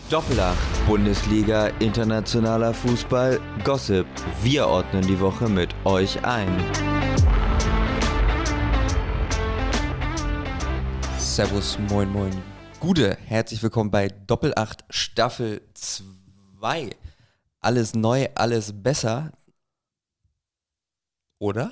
Doppelacht, Bundesliga, internationaler Fußball, Gossip. Wir ordnen die Woche mit euch ein. Servus, moin, moin. Gute, herzlich willkommen bei Doppelacht Staffel 2. Alles neu, alles besser. Oder?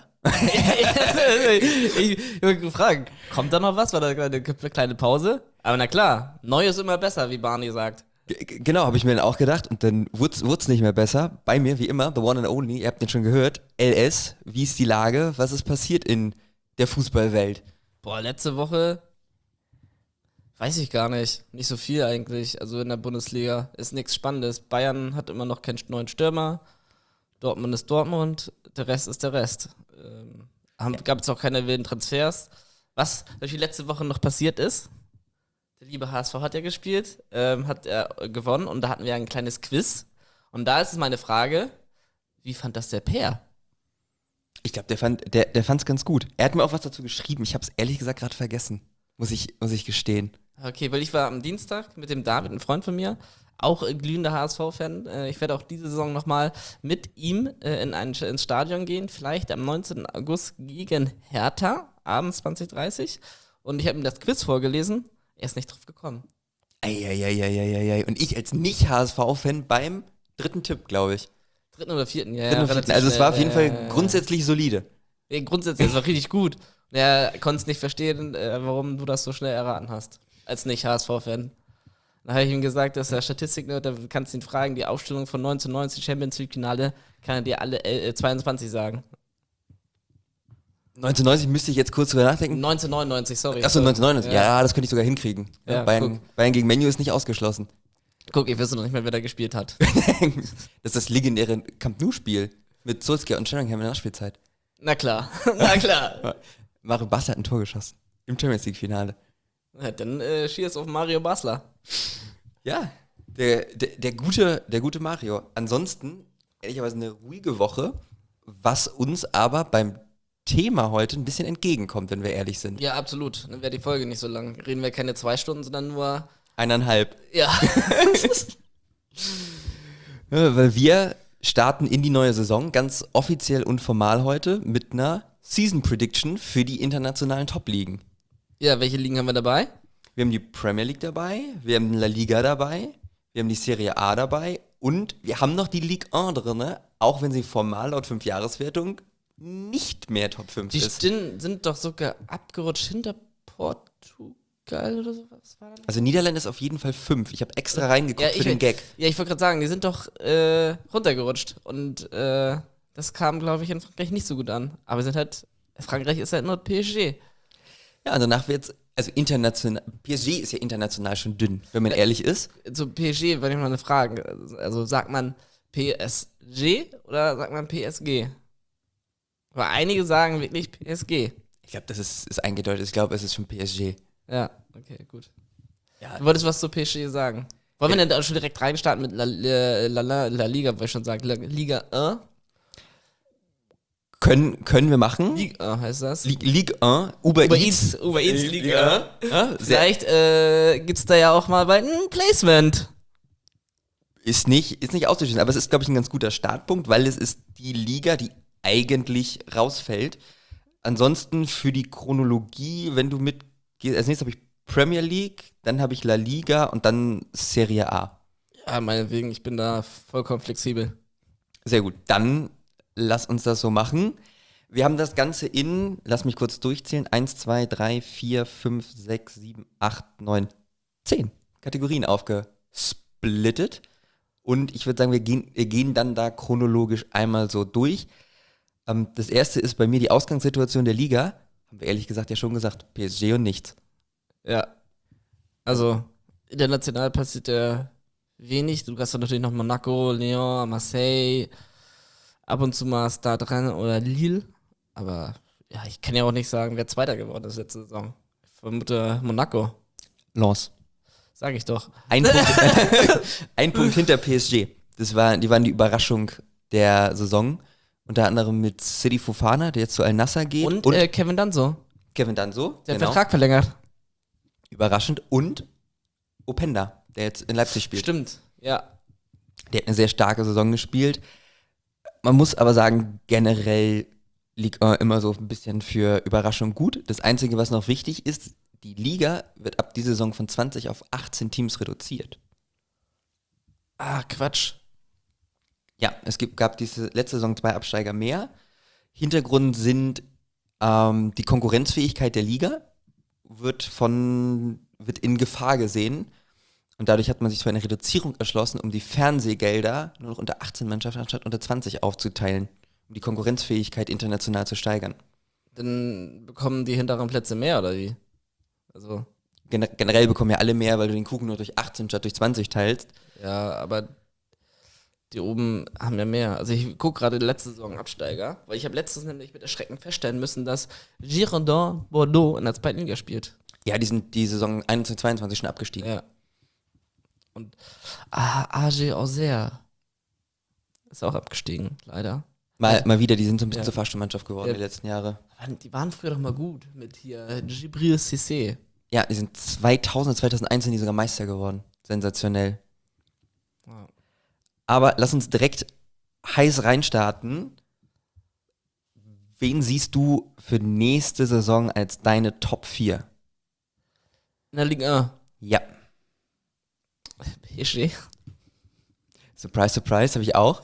Ich wollte gefragt, kommt da noch was? War da eine kleine Pause? Aber na klar, neu ist immer besser, wie Barney sagt. Genau, habe ich mir dann auch gedacht. Und dann wurde es nicht mehr besser. Bei mir, wie immer, the one and only, ihr habt den schon gehört, LS, wie ist die Lage? Was ist passiert in der Fußballwelt? Boah, letzte Woche, weiß ich gar nicht. Nicht so viel eigentlich. Also in der Bundesliga ist nichts Spannendes. Bayern hat immer noch keinen neuen Stürmer. Dortmund ist Dortmund. Der Rest ist der Rest. Gab es auch keine wilden Transfers. Was natürlich letzte Woche noch passiert ist, der liebe HSV hat ja gespielt, hat er gewonnen und da hatten wir ein kleines Quiz. Und da ist meine Frage, wie fand das der Peer? Ich glaube, der fand's ganz gut. Er hat mir auch was dazu geschrieben. Ich habe es ehrlich gesagt gerade vergessen. Muss ich gestehen. Okay, weil ich war am Dienstag mit dem David, ein Freund von mir, auch glühender HSV-Fan. Ich werde auch diese Saison nochmal mit ihm ins Stadion gehen, vielleicht am 19. August gegen Hertha, abends 20:30. Und ich habe ihm das Quiz vorgelesen, er ist nicht drauf gekommen. Eieieiei. Und ich als Nicht-HSV-Fan beim dritten Tipp, glaube ich. Dritten oder vierten, ja. Dritten oder vierten. Also es war auf jeden Fall grundsätzlich solide. Ja, grundsätzlich, es war richtig gut. Er konnte es nicht verstehen, warum du das so schnell erraten hast, als Nicht-HSV-Fan. Dann habe ich ihm gesagt, dass er Statistik, da kannst du ihn fragen, die Aufstellung von 1990 Champions League Finale, kann er dir alle 22 sagen. 1990 müsste ich jetzt kurz drüber nachdenken. 1999, sorry. Achso, 1999. Ja, das könnte ich sogar hinkriegen. Ja, Bayern gegen Man U ist nicht ausgeschlossen. Guck, ich wüsste noch nicht mehr, wer da gespielt hat. Das ist das legendäre Camp Nou-Spiel mit Solskjaer und Sheringham in der Nachspielzeit. Na klar, na klar. Mario Basler hat ein Tor geschossen. Im Champions League-Finale. Ja, dann schieß auf Mario Basler. Ja, der gute Mario. Ansonsten, ehrlicherweise eine ruhige Woche, was uns aber beim Thema heute ein bisschen entgegenkommt, wenn wir ehrlich sind. Ja, absolut. Dann wäre die Folge nicht so lang. Reden wir keine 2 Stunden, sondern nur 1,5. Ja. Ja, weil wir starten in die neue Saison, ganz offiziell und formal heute, mit einer Season Prediction für die internationalen Top-Ligen. Ja, welche Ligen haben wir dabei? Wir haben die Premier League dabei, wir haben La Liga dabei, wir haben die Serie A dabei und wir haben noch die Ligue 1 drin, auch wenn sie formal laut 5-Jahres-Wertung nicht mehr Top 5 Die ist. sind doch sogar abgerutscht hinter Portugal oder sowas. War das? Also Niederlande ist auf jeden Fall 5. Ich habe extra reingeguckt für den Gag. Ja, ich wollte gerade sagen, die sind doch runtergerutscht. Und das kam, glaube ich, in Frankreich nicht so gut an. Aber Frankreich ist halt nur PSG. Ja, und danach wird's, also international, PSG ist ja international schon dünn, wenn man ehrlich ist. Zu PSG wollte ich mal eine Frage. Also sagt man PSG oder sagt man PSG? Aber einige sagen wirklich PSG. Ich glaube, das ist eingedeutet. Ich glaube, es ist schon PSG. Ja, okay, gut. Ja. Du wolltest was zu PSG sagen. Wollen wir denn da schon direkt reinstarten mit La Liga, wollte ich schon sagen. Liga 1? Können wir machen. Liga 1 heißt das. Ligue 1, Uber Eats. Uber Eats Liga 1. Ja, Vielleicht gibt's da ja auch mal bald ein Placement. ist nicht auszuschließen, aber es ist, glaube ich, ein ganz guter Startpunkt, weil es ist die Liga, die eigentlich rausfällt. Ansonsten für die Chronologie, wenn du mitgehst, als nächstes habe ich Premier League, dann habe ich La Liga und dann Serie A. Ja, meinetwegen, ich bin da vollkommen flexibel. Sehr gut, dann lass uns das so machen. Wir haben das Ganze lass mich kurz durchzählen, 1, 2, 3, 4, 5, 6, 7, 8, 9, 10 Kategorien aufgesplittet. Und ich würde sagen, wir gehen dann da chronologisch einmal so durch. Das erste ist bei mir die Ausgangssituation der Liga. Haben wir ehrlich gesagt ja schon gesagt, PSG und nichts. Ja. Also, international passiert ja wenig. Du hast ja natürlich noch Monaco, Lyon, Marseille, ab und zu mal Stade Rennes oder Lille. Aber ja, ich kann ja auch nicht sagen, wer Zweiter geworden ist letzte Saison. Ich vermute Monaco. Lens. Sag ich doch. Ein Punkt hinter PSG. Die waren die Überraschung der Saison. Unter anderem mit Sidi Fofana, der jetzt zu Al-Nassr geht. Und Kevin Danso. Kevin Danso. Der hat Vertrag verlängert. Überraschend. Und Openda, der jetzt in Leipzig spielt. Stimmt, ja. Der hat eine sehr starke Saison gespielt. Man muss aber sagen, generell Ligue 1 immer so ein bisschen für Überraschung gut. Das Einzige, was noch wichtig ist, die Liga wird ab dieser Saison von 20 auf 18 Teams reduziert. Ah, Quatsch. Ja, gab diese letzte Saison 2 Absteiger mehr. Hintergrund sind die Konkurrenzfähigkeit der Liga wird in Gefahr gesehen. Und dadurch hat man sich für eine Reduzierung erschlossen, um die Fernsehgelder nur noch unter 18 Mannschaften anstatt unter 20 aufzuteilen, um die Konkurrenzfähigkeit international zu steigern. Dann bekommen die hinteren Plätze mehr, oder wie? Also. Generell bekommen ja alle mehr, weil du den Kuchen nur durch 18 statt durch 20 teilst. Ja, aber die oben haben ja mehr. Also ich gucke gerade letzte Saison Absteiger, weil ich habe letztens nämlich mit Erschrecken feststellen müssen, dass Girondin Bordeaux in der zweiten Liga spielt. Ja, die sind die Saison 21-22 schon abgestiegen. Ja. Und AG Auxerre ist auch abgestiegen, leider. Mal wieder, die sind so ein bisschen Ja. zur Fahrstuhlmannschaft geworden Ja. die letzten Jahre. Die waren früher doch mal gut mit hier Djibril Cissé. Ja, die sind 2001 sind die sogar Meister geworden. Sensationell. Ja. Aber lass uns direkt heiß reinstarten. Wen siehst du für nächste Saison als deine Top 4? In der Liga 1. Ja. PSG. Surprise, surprise, habe ich auch.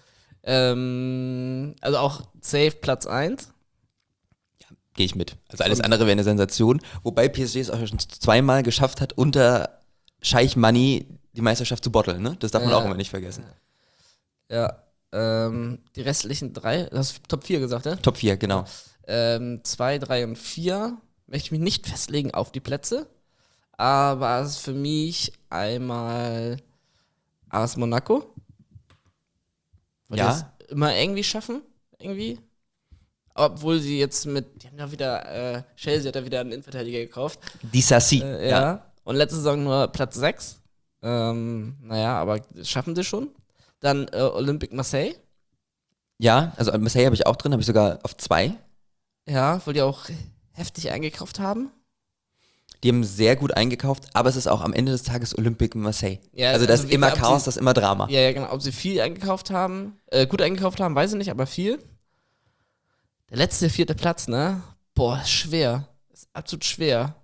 Also auch safe Platz 1. Gehe ich mit. Also alles andere wäre eine Sensation. Wobei PSG es auch schon zweimal geschafft hat, unter Scheich Money die Meisterschaft zu botteln. Ne? Das darf man Ja. auch immer nicht vergessen. Ja. Die restlichen 3, du hast Top 4 gesagt, ne? Top 4, genau. 2, 3 und 4 möchte ich mich nicht festlegen auf die Plätze. Aber es ist für mich einmal AS Monaco. Weil Ja. die es immer irgendwie schaffen. Irgendwie. Obwohl sie jetzt die haben ja wieder, Chelsea hat ja wieder einen Innenverteidiger gekauft. Die Sassi. Ja. Und letzte Saison nur Platz 6. Naja, aber das schaffen sie schon. Dann Olympique Marseille. Ja, also Marseille habe ich auch drin, habe ich sogar auf 2. Ja, weil die auch heftig eingekauft haben. Die haben sehr gut eingekauft, aber es ist auch am Ende des Tages Olympique Marseille. Ja, also das also ist immer ob sie- Chaos, das ist immer Drama. Ja, ja, genau. Ob sie viel eingekauft haben, gut eingekauft haben, weiß ich nicht, aber viel. Der letzte 4. Platz, ne? Boah, ist schwer. Ist absolut schwer.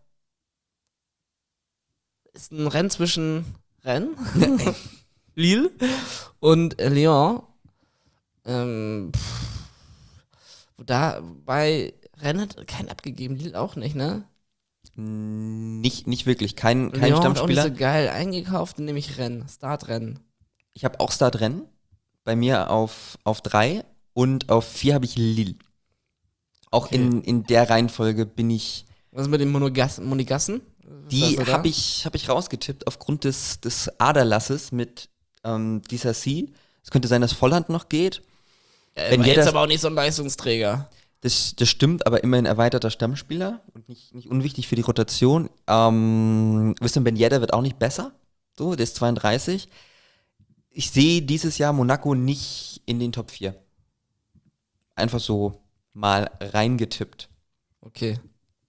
Ist ein Rennen zwischen Rennes, Lille und Lyon. Bei Rennes hat keinen abgegeben, Lille auch nicht, ne? Nicht wirklich, kein Lyon hat auch Stammspieler. nicht so geil eingekauft, nämlich Rennes, Startrennen. Ich habe auch Startrennen. Bei mir auf 3 und auf 4 habe ich Lille. Auch Okay. in der Reihenfolge bin ich. Was ist mit den Monegassen? Die habe ich rausgetippt aufgrund des Aderlasses mit Disasi. Es könnte sein, dass Volland noch geht. Wenn jetzt aber auch nicht so ein Leistungsträger. Das stimmt, aber immerhin erweiterter Stammspieler und nicht unwichtig für die Rotation. Wissam Ben Yedder wird auch nicht besser. So, der ist 32. Ich sehe dieses Jahr Monaco nicht in den Top 4. Einfach so mal reingetippt. Okay.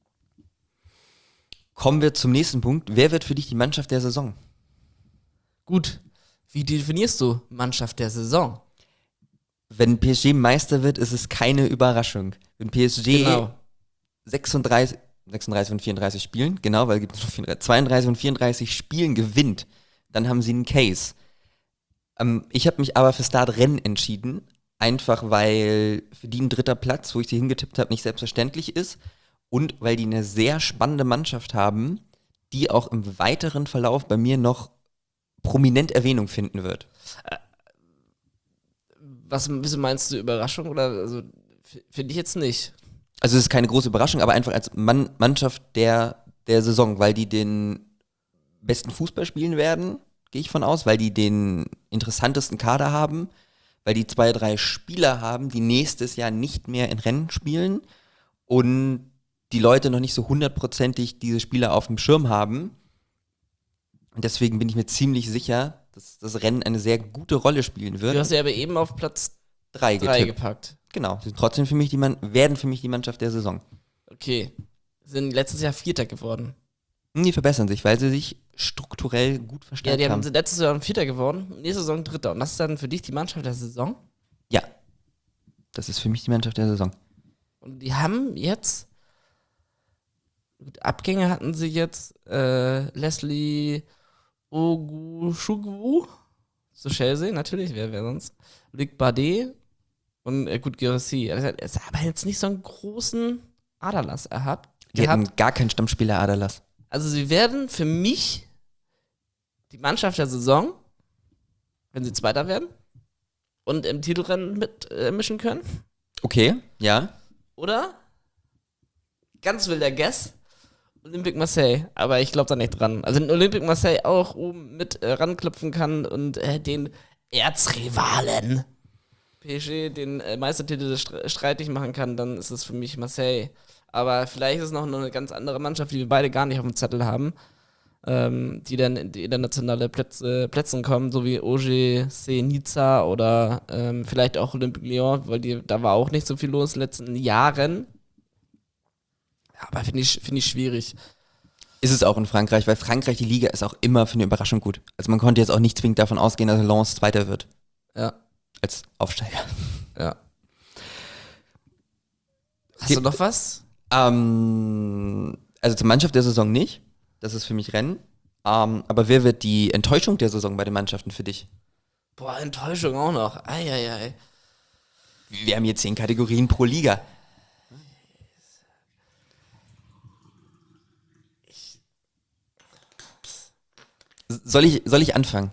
Kommen wir zum nächsten Punkt. Wer wird für dich die Mannschaft der Saison? Gut. Wie definierst du Mannschaft der Saison? Wenn PSG Meister wird, ist es keine Überraschung. Wenn PSG Genau. 36 von 34 Spielen, genau, weil es gibt noch 32 von 34 Spielen gewinnt, dann haben sie einen Case. Ich habe mich aber für Startrennen entschieden, einfach weil für die ein 3. Platz, wo ich sie hingetippt habe, nicht selbstverständlich ist und weil die eine sehr spannende Mannschaft haben, die auch im weiteren Verlauf bei mir noch prominent Erwähnung finden wird. Wieso meinst du Überraschung? Oder also, finde ich jetzt nicht. Also es ist keine große Überraschung, aber einfach als Mannschaft der Saison, weil die den besten Fußball spielen werden, gehe ich von aus, weil die den interessantesten Kader haben, weil die 2, 3 Spieler haben, die nächstes Jahr nicht mehr in Rennen spielen und die Leute noch nicht so 100%ig diese Spieler auf dem Schirm haben. Und deswegen bin ich mir ziemlich sicher, dass das Rennen eine sehr gute Rolle spielen wird. Du hast ja aber eben auf Platz 3 3 getippt. gepackt. Genau, sie sind trotzdem für mich werden für mich die Mannschaft der Saison. Okay. Sind letztes Jahr Vierter geworden. Die verbessern sich, weil sie sich strukturell gut Ja, verstärkt die haben. sind letztes Jahr Vierter geworden, nächste Saison Dritter. Und das ist dann für dich die Mannschaft der Saison? Ja, das ist für mich die Mannschaft der Saison. Und die haben jetzt, gut, Abgänge hatten sie jetzt, Leslie Oguchukwu, zu Chelsea natürlich, wer sonst, Luc Bardet und gut, Guirassy. Also, es hat aber jetzt nicht so einen großen Aderlass Die hatten gar keinen Stammspieler Aderlass. Also sie werden für mich die Mannschaft der Saison, wenn sie Zweiter werden und im Titelrennen mitmischen können. Okay, ja. Oder? Ganz wilder Guess. Olympique Marseille. Aber ich glaube da nicht dran. Also wenn Olympique Marseille auch oben mit ranklopfen kann und den Erzrivalen PSG den Meistertitel streitig machen kann, dann ist es für mich Marseille. Aber vielleicht ist es noch eine ganz andere Mannschaft, die wir beide gar nicht auf dem Zettel haben, die dann in die internationale Plätzen kommen, so wie OGC Nizza oder vielleicht auch Olympique Lyon, weil da war auch nicht so viel los in den letzten Jahren. Aber finde ich schwierig. Ist es auch in Frankreich, weil Frankreich, die Liga, ist auch immer für eine Überraschung gut. Also man konnte jetzt auch nicht zwingend davon ausgehen, dass Lens Zweiter wird. Ja. Als Aufsteiger. Ja. Hast du noch was? Also zur Mannschaft der Saison nicht. Das ist für mich Rennen. Aber wer wird die Enttäuschung der Saison bei den Mannschaften für dich? Boah, Enttäuschung auch noch. Eieiei. Wir haben hier 10 Kategorien pro Liga. Soll ich anfangen?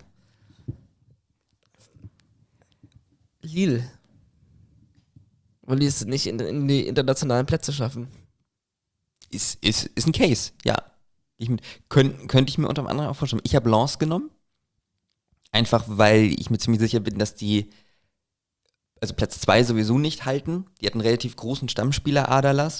Lille. Weil die es nicht in die internationalen Plätze schaffen. Ist ein Case, ja. Könnte ich mir unter anderem auch vorstellen. Ich habe Lens genommen. Einfach, weil ich mir ziemlich sicher bin, dass die also Platz 2 sowieso nicht halten. Die hatten einen relativ großen Stammspieler Aderlass.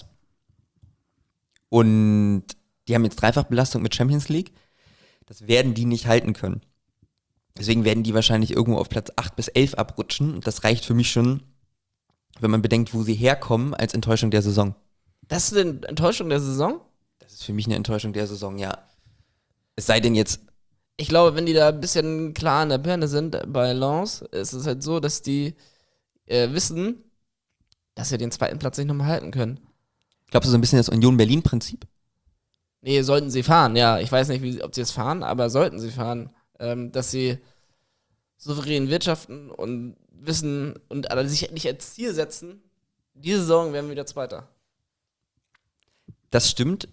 Und die haben jetzt Dreifachbelastung mit Champions League. Das werden die nicht halten können. Deswegen werden die wahrscheinlich irgendwo auf Platz 8 bis 11 abrutschen. Und das reicht für mich schon, wenn man bedenkt, wo sie herkommen, als Enttäuschung der Saison. Das ist eine Enttäuschung der Saison? Das ist für mich eine Enttäuschung der Saison, ja. Es sei denn jetzt, Ich glaube, wenn die da ein bisschen klar in der Birne sind bei Lens, ist es halt so, dass die wissen, dass sie den zweiten Platz nicht nochmal halten können. glaubst du so ein bisschen das Union Berlin-Prinzip? Nee, sollten sie fahren, ja. Ich weiß nicht, ob sie es fahren, aber sollten sie fahren. Dass sie souverän wirtschaften und wissen und aber sich nicht als Ziel setzen, diese Saison werden wir wieder Zweiter. Das stimmt.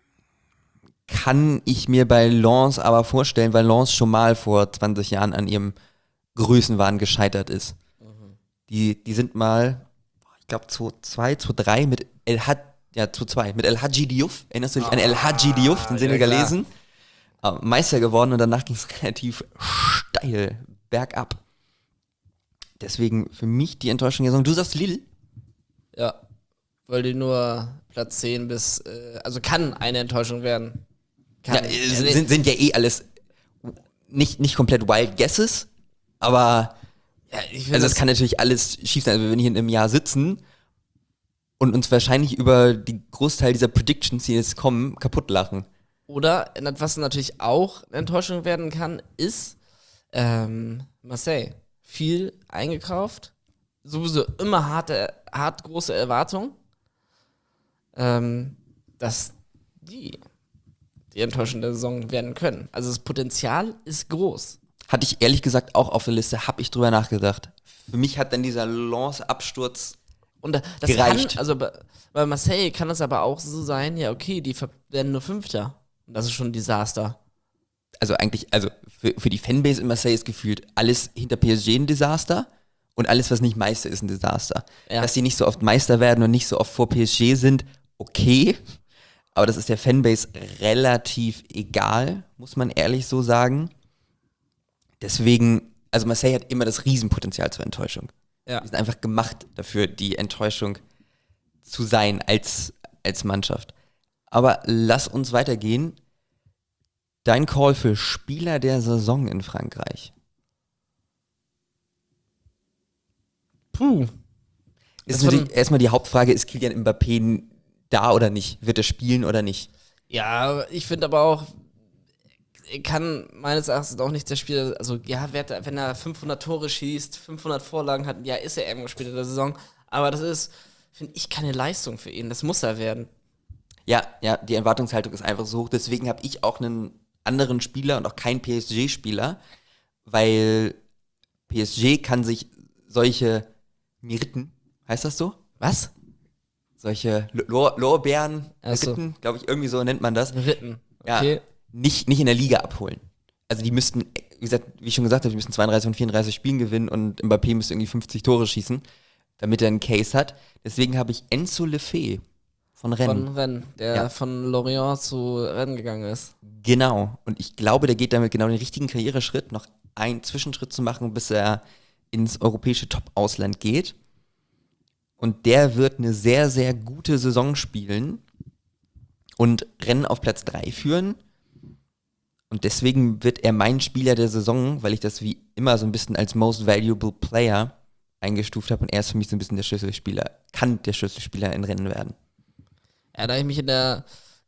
Kann ich mir bei Lens aber vorstellen, weil Lens schon mal vor 20 Jahren an ihrem Größenwahn gescheitert ist. Die sind mal, ich glaube 2-2, 2-3 mit mit El Hadji Diouf. Erinnerst du dich an El Hadji Diouf, den Senegalesen? Meister geworden und danach ging es relativ steil bergab. Deswegen für mich die Enttäuschung der Saison. Du sagst Lille? Ja, weil die nur Platz 10 bis, also kann eine Enttäuschung werden. Kann. Ja, sind ja eh alles nicht komplett Wild Guesses, aber Ja, ich find also es kann natürlich alles schief sein. Also wenn wir hier in einem Jahr sitzen und uns wahrscheinlich über die Großteil dieser Predictions, die jetzt kommen, kaputt lachen. Oder, was natürlich auch eine Enttäuschung werden kann, ist Marseille. Viel eingekauft, sowieso immer hart große Erwartungen, dass die Enttäuschung der Saison werden können. Also das Potenzial ist groß. Hatte ich ehrlich gesagt auch auf der Liste, habe ich drüber nachgedacht. Für mich hat dann dieser Lens-Absturz Und das gereicht. kann, also bei Marseille kann es aber auch so sein, ja okay, die werden nur Fünfter. Und das ist schon ein Desaster. Also eigentlich, also für die Fanbase in Marseille ist gefühlt alles hinter PSG ein Desaster und alles, was nicht Meister ist, ein Desaster. Ja. Dass die nicht so oft Meister werden und nicht so oft vor PSG sind, okay. Aber das ist der Fanbase relativ egal, muss man ehrlich so sagen. Deswegen, also Marseille hat immer das Riesenpotenzial zur Enttäuschung. Ja. Die sind einfach gemacht dafür, die Enttäuschung zu sein als Mannschaft. Aber lass uns weitergehen. Dein Call für Spieler der Saison in Frankreich. Puh. Ist natürlich erstmal die Hauptfrage, ist Kylian Mbappé da oder nicht? Wird er spielen oder nicht? Ja, ich finde aber auch, er kann meines Erachtens auch nicht der Spieler, also ja, wenn er 500 Tore schießt, 500 Vorlagen hat, ja, ist er irgendwo später der Saison, aber das ist, finde ich, keine Leistung für ihn, das muss er werden. Ja, die Erwartungshaltung ist einfach so hoch. Deswegen habe ich auch einen anderen Spieler und auch keinen PSG-Spieler, weil PSG kann sich solche Meriten, heißt das so? Was? Solche Lorbeeren, Ach so. Meriten, glaube ich, irgendwie so nennt man das. Ritten. Ja, Okay. nicht in der Liga abholen. Also die müssten, wie ich schon gesagt habe, die müssten 32 von 34 Spielen gewinnen und Mbappé müsste irgendwie 50 Tore schießen, damit er einen Case hat. Deswegen habe ich Enzo Lefebvre von Rennes. Von Rennes, der von Lorient zu Rennes gegangen ist. Genau. Und ich glaube, der geht damit genau den richtigen Karriereschritt, noch einen Zwischenschritt zu machen, bis er ins europäische Top-Ausland geht. Und der wird eine sehr, sehr gute Saison spielen und Rennen auf Platz 3 führen. Und deswegen wird er mein Spieler der Saison, weil ich das wie immer so ein bisschen als Most Valuable Player eingestuft habe. Und er ist für mich so ein bisschen der Schlüsselspieler, kann der Schlüsselspieler in Rennen werden. Ja, da ich mich in der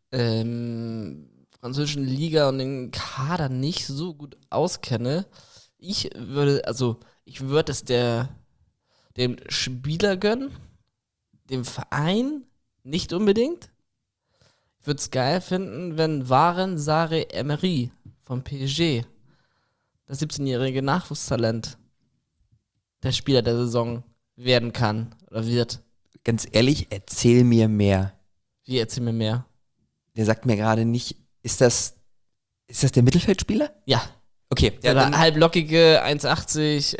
französischen Liga und den Kader nicht so gut auskenne, ich würde es dem Spieler gönnen, dem Verein nicht unbedingt. Ich würde es geil finden, wenn Waren Sarr Emery vom PSG, das 17-jährige Nachwuchstalent, der Spieler der Saison werden kann oder wird. Ganz ehrlich, erzähl mir mehr. Wie, erzähl mir mehr. Der sagt mir gerade nicht, ist das der Mittelfeldspieler? Ja, Okay, oder halblockige 1,80,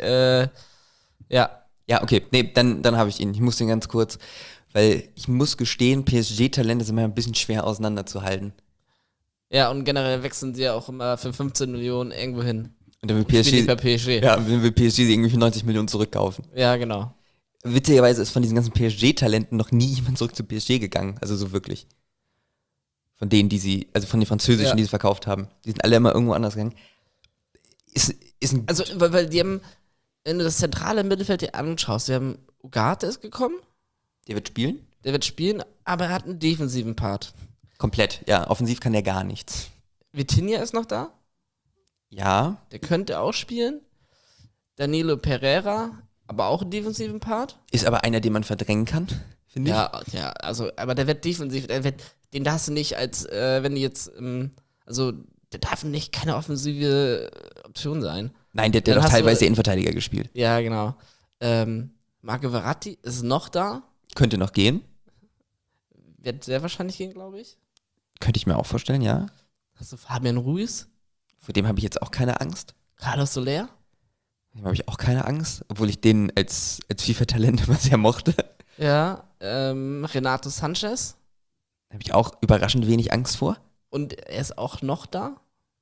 ja. Ja, okay. Nee, dann habe ich ihn. Ich muss den ganz kurz, weil ich muss gestehen, PSG-Talente sind immer ein bisschen schwer auseinanderzuhalten. Ja, und generell wechseln sie ja auch immer für 15 Millionen irgendwo hin. Und dann will Spielen die PSG, bei PSG. ja, dann will PSG sie irgendwie für 90 Millionen zurückkaufen. Ja, genau. Witzigerweise ist von diesen ganzen PSG-Talenten noch nie jemand zurück zu PSG gegangen. Also so wirklich. Von denen, von den Französischen, die sie verkauft haben. Die sind alle immer irgendwo anders gegangen. Ist ein Also, weil die haben, wenn du das zentrale Mittelfeld dir anschaust, wir haben Ugarte ist gekommen, der wird spielen? der wird spielen, aber er hat einen defensiven Part. Komplett, ja. Offensiv kann der gar nichts. Vitinha ist noch da, Ja, der könnte auch spielen. Danilo Pereira, aber auch einen defensiven Part. ist aber einer, den man verdrängen kann, finde ich. Ja, also, aber der wird defensiv, den darfst du nicht als, wenn die jetzt, der darf nicht keine offensive Option sein. Nein, der Dann hat doch hast du- teilweise Innenverteidiger gespielt. Ja, genau. Marco Verratti ist noch da, Könnte noch gehen. wird sehr wahrscheinlich gehen, glaube ich. Könnte ich mir auch vorstellen, ja. Hast du Fabian Ruiz, Vor dem habe ich jetzt auch keine Angst. Carlos Soler? Vor dem habe ich auch keine Angst, obwohl ich den als FIFA-Talent immer sehr mochte. Ja, Renato Sanchez. Da habe ich auch überraschend wenig Angst vor. Und er ist auch noch da.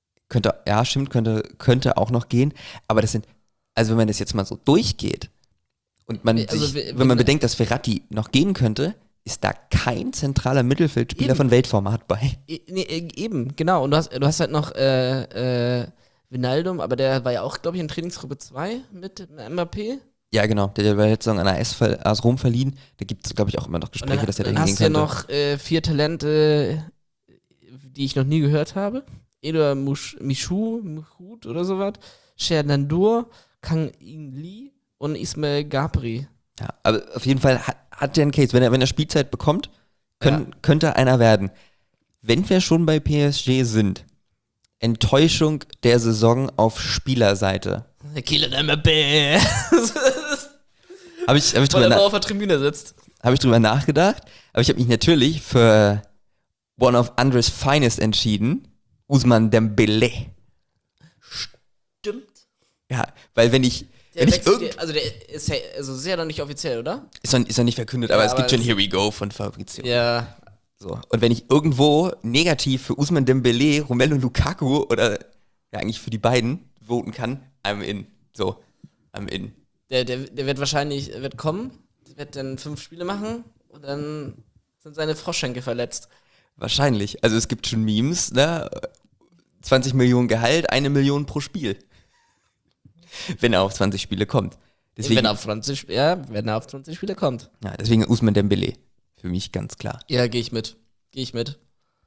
Könnte auch noch gehen. Aber das sind, also wenn man das jetzt mal so durchgeht und man Also wenn man bedenkt, dass Verratti noch gehen könnte, ist da kein zentraler Mittelfeldspieler Eben. von Weltformat bei. Eben, genau. Und du hast halt noch Wijnaldum, aber der war ja auch, glaube ich, in Trainingsgruppe 2 mit Mbappé. Ja, genau. Der war jetzt an der AS Rom verliehen. Da gibt es, glaube ich, auch immer noch Und Gespräche, dass er da dann hingehen hast du ja könnte. noch 4 Talente, die ich noch nie gehört habe. Eduard Michoud oder sowas. Sherdandour, Kang In Lee und Ismail Gabri. Ja, aber auf jeden Fall hat der einen Case. Wenn er Spielzeit bekommt, könnte einer werden. Wenn wir schon bei PSG sind, Enttäuschung der Saison auf Spielerseite. Kylian Mbappé. Habe ich, Weil er immer auf der Tribüne sitzt. drüber nachgedacht, aber ich habe mich natürlich für one of Andres Finest entschieden, Ousmane Dembélé. Stimmt. Ja, weil wenn ich Also der ist ja sehr noch nicht offiziell, oder? ist noch nicht verkündet, aber Ja, es aber gibt schon es- Here We Go von Fabrizio. Ja. So. Und wenn ich irgendwo negativ für Ousmane Dembélé, Romelu Lukaku oder ja eigentlich für die beiden voten kann, I'm in. So, I'm in. Der wird kommen, der wird dann 5 Spiele machen und dann sind seine Froschschenkel verletzt. Wahrscheinlich. Also es gibt schon Memes, ne? 20 Millionen Gehalt, 1 Million pro Spiel. Wenn er auf 20 Spiele kommt. Deswegen, Wenn er auf 20 Spiele kommt. deswegen Ousmane Dembélé. Für mich ganz klar. Ja, gehe ich mit.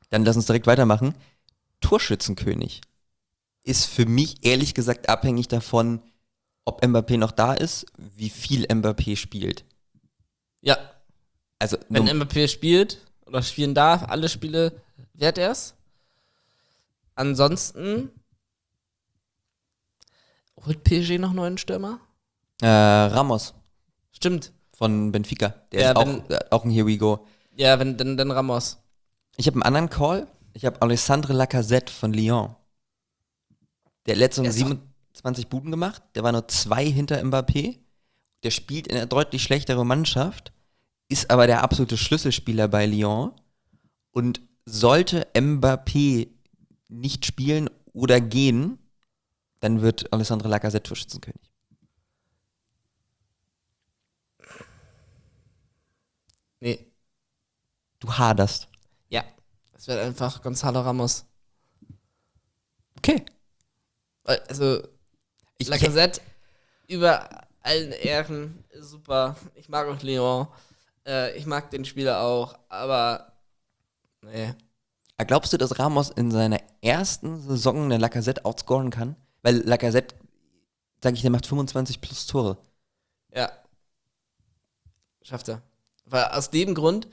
Dann lass uns direkt weitermachen. Torschützenkönig ist für mich ehrlich gesagt abhängig davon, ob Mbappé noch da ist, wie viel Mbappé spielt. Ja, Also wenn Mbappé spielt oder spielen darf, alle Spiele, wird er es. Ansonsten holt PSG noch neuen Stürmer? Ramos Stimmt. von Benfica, der Ja, ist auch ein Here we go. Ja, wenn dann Ramos. Ich habe einen anderen Call. Ich habe Alessandre Lacazette von Lyon. Der hat letzte Der Saison ist doch- 27 Buden gemacht. Der war nur 2 hinter Mbappé. Der spielt in einer deutlich schlechteren Mannschaft, ist aber der absolute Schlüsselspieler bei Lyon. Und sollte Mbappé nicht spielen oder gehen, dann wird Alessandre Lacazette Torschützenkönig. Nee. Du haderst. Ja. Es wird einfach Gonzalo Ramos. Okay. Also, Lacazette über allen Ehren, super. Ich mag auch Lyon. Ich mag den Spieler auch, aber nee. Glaubst du, dass Ramos in seiner ersten Saison eine Lacazette outscoren kann? Weil Lacazette, sag ich, der macht 25 plus Tore. Ja. Schafft er. Weil aus dem Grund,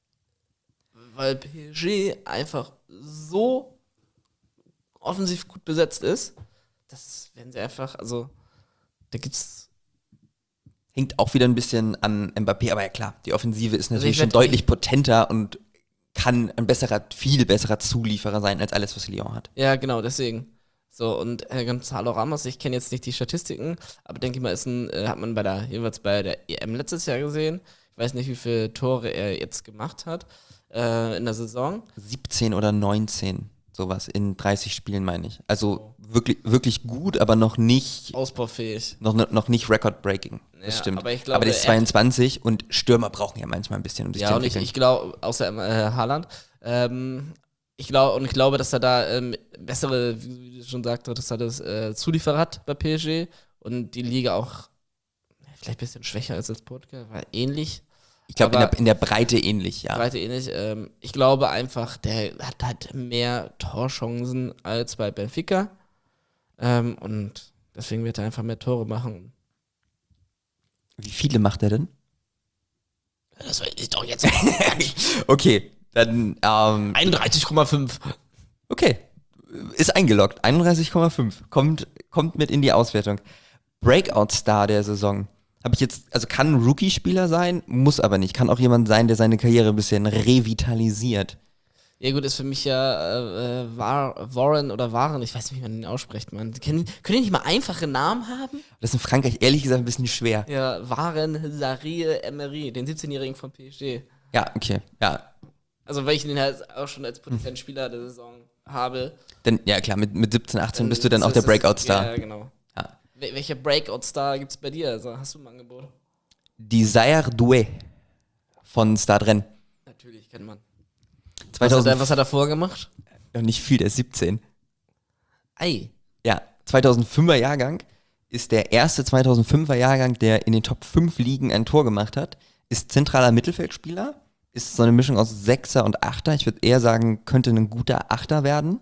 weil PSG einfach so offensiv gut besetzt ist, das werden sie einfach, also da gibt's. Hängt auch wieder ein bisschen an Mbappé, aber ja klar, die Offensive ist natürlich ich schon werd- deutlich potenter und kann ein viel besserer Zulieferer sein als alles, was Lyon hat. Ja, genau, deswegen. So, und Gonzalo Ramos, ich kenne jetzt nicht die Statistiken, aber denke ich mal, hat man jeweils bei der EM letztes Jahr gesehen. Ich weiß nicht, wie viele Tore er jetzt gemacht hat in der Saison. 17 oder 19, sowas in 30 Spielen, meine ich. Also wirklich, wirklich gut, aber noch nicht Ausbaufähig. noch nicht record-breaking. Das Ja, stimmt. aber ich glaube, aber der ist er- 22 und Stürmer brauchen ja manchmal ein bisschen, um sich Ja, zu und entwickeln. ich glaube, außer Haaland, ich glaube, dass er da bessere, wie du schon sagte, dass er das Zulieferer hat bei PSG und die Liga auch vielleicht ein bisschen schwächer als Portugal, war ähnlich, Ich glaube, aber- in der Breite ähnlich, ja. Breite ähnlich. Ich glaube einfach, der hat halt mehr Torchancen als bei Benfica und deswegen wird er einfach mehr Tore machen. Wie viele macht er denn? Das ist doch jetzt Okay, dann, 31,5. okay. Ist eingeloggt. 31,5. Kommt mit in die Auswertung. Breakout-Star der Saison. Habe ich jetzt, also kann ein Rookie-Spieler sein, muss aber nicht. Kann auch jemand sein, der seine Karriere ein bisschen revitalisiert. Ja gut, ist für mich ja Warren oder Waren, ich weiß nicht, wie man den ausspricht, man. Können die nicht mal einfache Namen haben? Das ist in Frankreich ehrlich gesagt ein bisschen schwer. Ja, Waren Sarri Emery, den 17-Jährigen von PSG. Ja, okay. Ja. Also weil ich den halt auch schon als potenziellen Spieler der Saison habe. Denn, ja klar, mit 17, 18 bist du dann auch der ist das- Breakout-Star. Ja, genau. Ja. Welcher Breakout-Star gibt's bei dir? Also, hast du ein Angebot? Desire Doué von Stade Natürlich, kennt man. 2000, Was hat er vorgemacht? ja, nicht viel, der ist 17. Ei. Ja, 2005er Jahrgang ist der erste 2005er Jahrgang, der in den Top 5 Ligen ein Tor gemacht hat. Ist zentraler Mittelfeldspieler, ist so eine Mischung aus Sechser und Achter. Ich würde eher sagen, könnte ein guter Achter werden.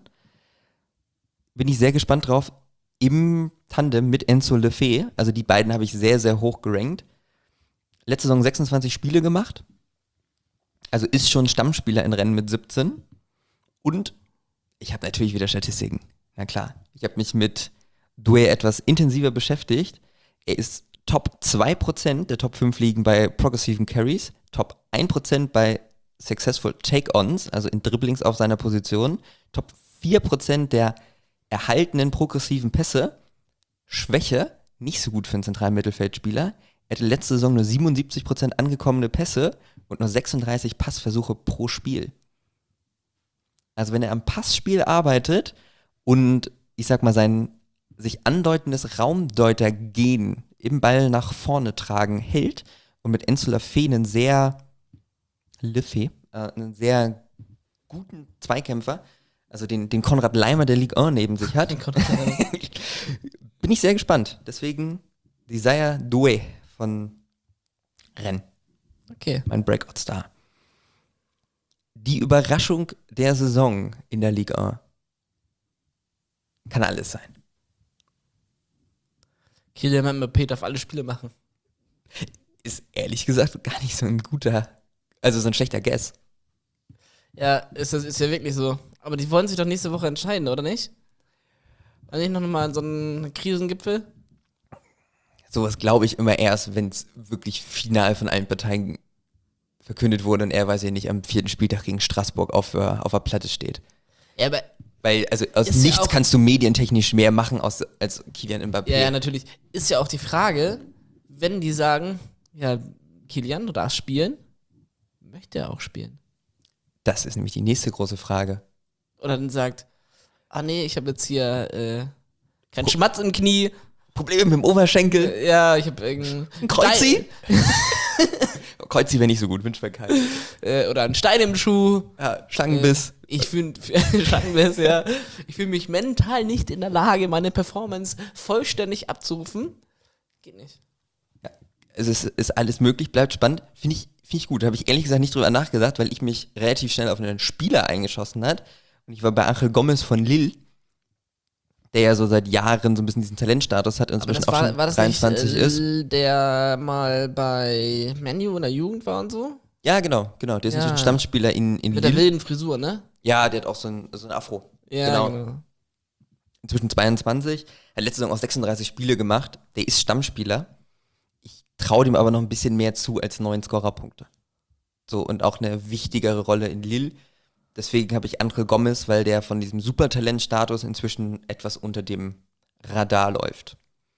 Bin ich sehr gespannt drauf. Im Tandem mit Enzo Lefebvre, also die beiden habe ich sehr, sehr hoch gerankt. Letzte Saison 26 Spiele gemacht. Also ist schon Stammspieler in Rennen mit 17. Und ich habe natürlich wieder Statistiken. Na klar. Ich habe mich mit Doué etwas intensiver beschäftigt. Er ist Top 2% der Top 5 Ligen bei progressiven Carries, Top 1% bei Successful Take-Ons, also in Dribblings auf seiner Position, Top 4% der erhaltenen progressiven Pässe. Schwäche, nicht so gut für einen zentralen Mittelfeldspieler. Er hatte letzte Saison nur 77% angekommene Pässe und nur 36 Passversuche pro Spiel. Also wenn er am Passspiel arbeitet und ich sag mal sein sich andeutendes Raumdeuter-Gen im Ball nach vorne tragen hält und mit Enzo Lefebvre einen sehr guten Zweikämpfer, also den Konrad Leimer der Ligue 1 neben sich hat, bin ich sehr gespannt. Deswegen Desire Doué von Rennes, Okay. mein Breakout-Star. Die Überraschung der Saison in der Liga 1. Kann alles sein. Kylian Mbappé darf alle Spiele machen. Ist ehrlich gesagt gar nicht so ein guter, also so ein schlechter Guess. Ja, ist ja wirklich so. Aber die wollen sich doch nächste Woche entscheiden, oder nicht? War nicht noch mal so ein Krisengipfel? Sowas glaube ich immer erst, wenn es wirklich final von allen Parteien verkündet wurde und er, weiß ich nicht, am 4. Spieltag gegen Straßburg auf der Platte steht. Ja, aber Weil, also aus Ist ja nichts auch- kannst du medientechnisch mehr machen als Kylian Mbappé. ja, natürlich. Ist ja auch die Frage, wenn die sagen, ja, Kylian, du darfst spielen, möchte er auch spielen. Das ist nämlich die nächste große Frage. Oder dann sagt, nee, ich habe jetzt hier keinen Schmatz im Knie. Probleme mit dem Oberschenkel. Ja, ich habe irgendein Ein Kreuzi? Kreuzi wäre nicht so gut, wünscht mir keinen. Oder einen Stein im Schuh. Ja, Schlangenbiss. Ich fühle ja. Ich fühle mich mental nicht in der Lage, meine Performance vollständig abzurufen. Geht nicht. Es ist alles möglich, bleibt spannend. Finde ich gut. Da habe ich ehrlich gesagt nicht drüber nachgedacht, weil ich mich relativ schnell auf einen Spieler eingeschossen hat. Und ich war bei Angel Gomez von Lille, der ja so seit Jahren so ein bisschen diesen Talentstatus hat und Aber inzwischen das auch schon war das 23 nicht, ist. der mal bei Manu in der Jugend war und so? Ja, genau. Der ist Ja. inzwischen Stammspieler in Mit der Lille. wilden Frisur, ne? Ja, der hat auch so ein Afro. Ja, Genau. Inzwischen 22. Hat letzte Saison auch 36 Spiele gemacht. Der ist Stammspieler. Ich traue dem aber noch ein bisschen mehr zu als 9 Scorerpunkte. So, und auch eine wichtigere Rolle in Lille. Deswegen habe ich Angel Gomez, weil der von diesem Supertalentstatus inzwischen etwas unter dem Radar läuft.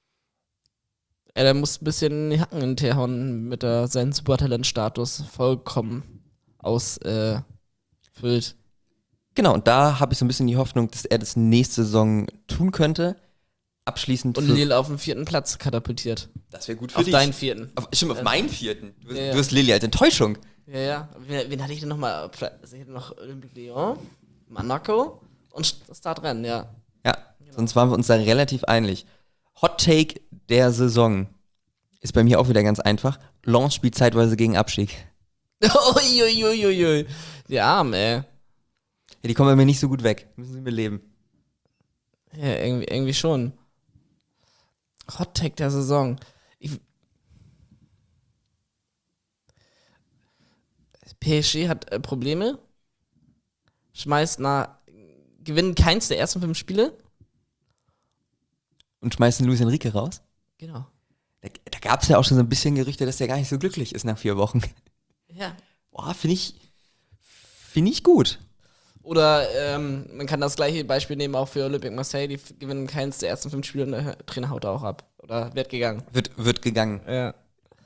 Ja, der muss ein bisschen die Hacken in den Tee hauen, mit seinen Supertalentstatus vollkommen ausfüllt. Genau, und da habe ich so ein bisschen die Hoffnung, dass er das nächste Saison tun könnte. Abschließend Und Lille auf den 4. Platz katapultiert. Das wäre gut für Auf dich. deinen 4. Stimmt, auf meinen 4. Du Ja. hast Lilly als Enttäuschung. Ja. Wen hatte ich denn nochmal? Also ich hatte noch Olympique Lyon, Monaco und Stade-Rennes, ja. Ja, sonst waren wir uns da relativ einig. Hot Take der Saison ist bei mir auch wieder ganz einfach. Lens spielt zeitweise gegen Abstieg. Uiuiuiui. Die Armen, ey. Ja, die kommen bei mir nicht so gut weg. Müssen sie mit leben. Ja, irgendwie schon. Hot Take der Saison. PSG hat Probleme. Gewinnen keins der ersten 5 Spiele. Und schmeißen Luis Enrique raus. Genau. Da gab es ja auch schon so ein bisschen Gerüchte, dass der gar nicht so glücklich ist nach 4 Wochen. Ja. Boah, finde ich gut. Oder man kann das gleiche Beispiel nehmen auch für Olympique Marseille. Die gewinnen keins der ersten 5 Spiele und der Trainer haut auch ab. Oder wird gegangen. Wird gegangen. Ja.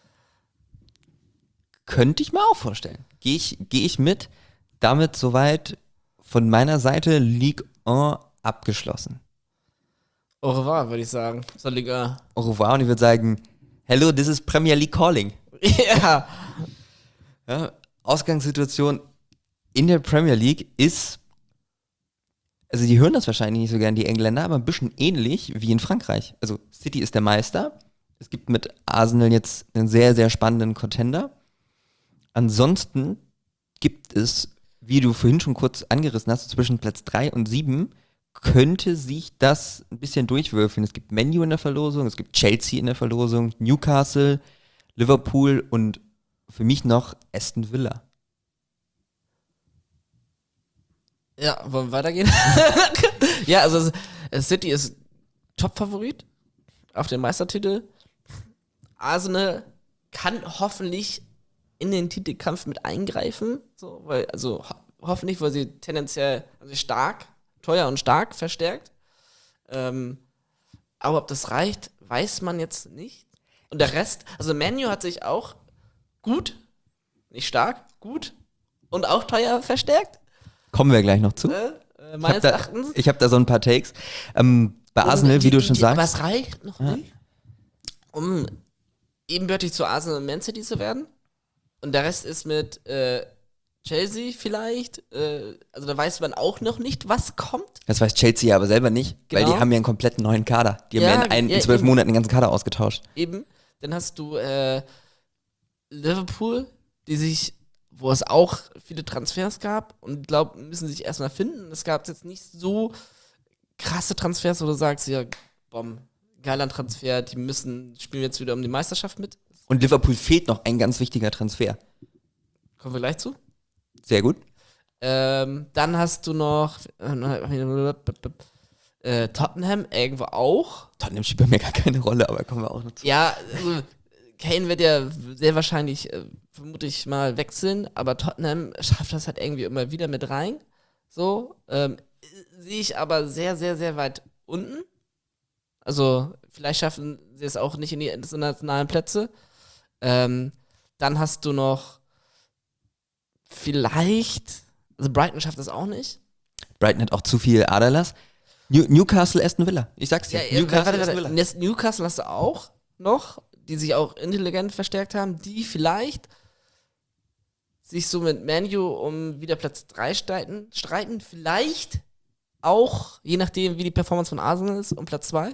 Könnte ich mir auch vorstellen. Gehe ich mit. Damit soweit von meiner Seite Ligue 1 abgeschlossen. Au revoir, würde ich sagen. Zur Liga. Au revoir und ich würde sagen, hello, this is Premier League calling. Ja. Ja, Ausgangssituation in der Premier League ist, also die hören das wahrscheinlich nicht so gern, die Engländer, aber ein bisschen ähnlich wie in Frankreich. Also City ist der Meister. Es gibt mit Arsenal jetzt einen sehr, sehr spannenden Contender. Ansonsten gibt es, wie du vorhin schon kurz angerissen hast, zwischen Platz 3 und 7 könnte sich das ein bisschen durchwürfeln. Es gibt Man U in der Verlosung, es gibt Chelsea in der Verlosung, Newcastle, Liverpool und für mich noch Aston Villa. Ja, wollen wir weitergehen? Ja, also City ist Top-Favorit auf den Meistertitel. Arsenal kann hoffentlich in den Titelkampf mit eingreifen. So, hoffentlich, weil sie tendenziell teuer und stark verstärkt. Aber ob das reicht, weiß man jetzt nicht. Und der Rest, also Man U hat sich auch gut, nicht stark, gut und auch teuer verstärkt. Kommen wir gleich noch zu. Meines Erachtens. Ich habe da so ein paar Takes. Bei Arsenal, wie du schon sagst. Aber es reicht noch nicht, um ebenbürtig zu Arsenal und Man City zu werden. Und der Rest ist mit Chelsea vielleicht. Also da weiß man auch noch nicht, was kommt. Das weiß Chelsea aber selber nicht, weil Genau. die haben ja einen kompletten neuen Kader. Die Ja, haben ja in 12 eben. Monaten den ganzen Kader ausgetauscht. Eben. Dann hast du Liverpool, die sich, wo es auch viele Transfers gab und ich glaube, müssen sich erstmal finden. Es gab jetzt nicht so krasse Transfers, wo du sagst, ja, bom, geiler Transfer, spielen jetzt wieder um die Meisterschaft mit. Und Liverpool fehlt noch ein ganz wichtiger Transfer. Kommen wir gleich zu. Sehr gut. Dann hast du noch Tottenham irgendwo auch. Tottenham spielt bei mir gar keine Rolle, aber kommen wir auch noch zu. Ja, also Kane wird ja sehr wahrscheinlich, vermute ich mal, wechseln, aber Tottenham schafft das halt irgendwie immer wieder mit rein. So, sehe ich aber sehr, sehr, sehr weit unten. Also, vielleicht schaffen sie es auch nicht in die internationalen Plätze. Dann hast du noch vielleicht, also Brighton schafft das auch nicht. Brighton hat auch zu viel Aderlass. Newcastle, Aston Villa. Ich sag's dir. Newcastle, Aston Villa. Newcastle hast du auch noch, die sich auch intelligent verstärkt haben, die vielleicht sich so mit Man U um wieder Platz 3 streiten. Vielleicht auch, je nachdem, wie die Performance von Arsenal ist, um Platz 2.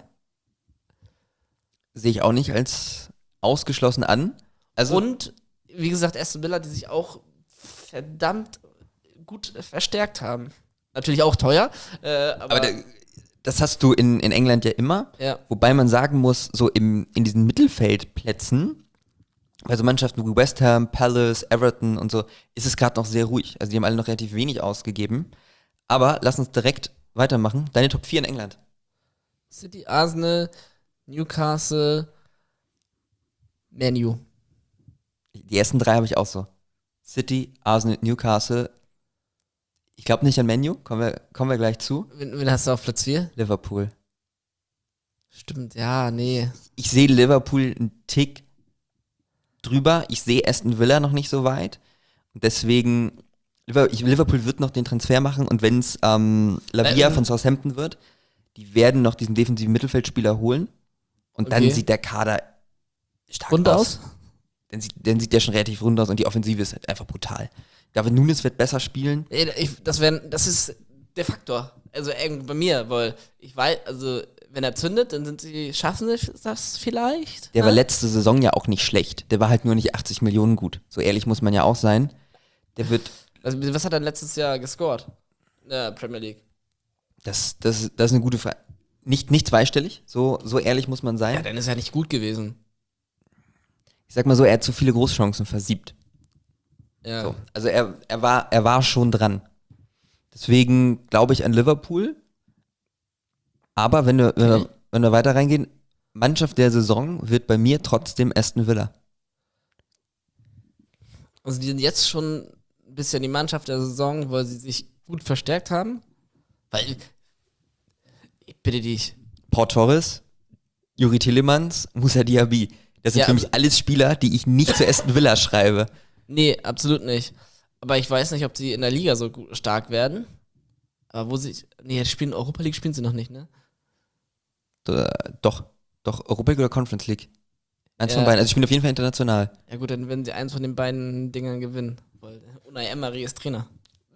Sehe ich auch nicht als ausgeschlossen an. Also, Und, wie gesagt, Aston Villa, die sich auch verdammt gut verstärkt haben. Natürlich auch teuer, aber das hast du in England ja immer. ja. Wobei man sagen muss, so in diesen Mittelfeldplätzen, bei so Mannschaften wie West Ham, Palace, Everton und so, ist es gerade noch sehr ruhig. Also die haben alle noch relativ wenig ausgegeben. Aber lass uns direkt weitermachen. Deine Top 4 in England. City, Arsenal, Newcastle, Man U. Die ersten 3 habe ich auch so. City, Arsenal, Newcastle. Ich glaube nicht an Man U. Kommen wir gleich zu. Wen hast du auf Platz 4? Liverpool. Stimmt, ja, nee. Ich sehe Liverpool einen Tick drüber. Ich sehe Aston Villa noch nicht so weit. Und deswegen, Liverpool wird noch den Transfer machen. Und wenn es Lavia von Southampton wird, die werden noch diesen defensiven Mittelfeldspieler holen. Und dann sieht der Kader stark Rund aus? Dann sieht der schon relativ rund aus und die Offensive ist halt einfach brutal. David Nunes wird besser spielen. Das ist der Faktor. Also irgendwie bei mir, weil ich weiß, also wenn er zündet, dann schaffen sie das vielleicht. Der war letzte Saison ja auch nicht schlecht. Der war halt nur nicht 80 Millionen gut. So ehrlich muss man ja auch sein. Der wird. Also, was hat er letztes Jahr gescored? In der Premier League. Das ist eine gute Frage. Nicht zweistellig, so ehrlich muss man sein. Ja, dann ist er nicht gut gewesen. Ich sag mal so, er hat zu viele Großchancen versiebt. Ja. So. Also er war schon dran. Deswegen glaube ich an Liverpool. Aber wenn wir weiter reingehen, Mannschaft der Saison wird bei mir trotzdem Aston Villa. Also die sind jetzt schon ein bisschen die Mannschaft der Saison, weil sie sich gut verstärkt haben. Weil, ich bitte dich. Pau Torres, Youri Tielemans, Moussa Diaby. Das sind für mich alles Spieler, die ich nicht zu Aston Villa schreibe. Nee, absolut nicht. Aber ich weiß nicht, ob sie in der Liga so stark werden. Aber Europa League spielen sie noch nicht, ne? Doch, Europa League oder Conference League. Eins von beiden. Also ich bin auf jeden Fall international. Ja gut, dann werden sie eins von den beiden Dingern gewinnen. Weil Unai Emery ist Trainer.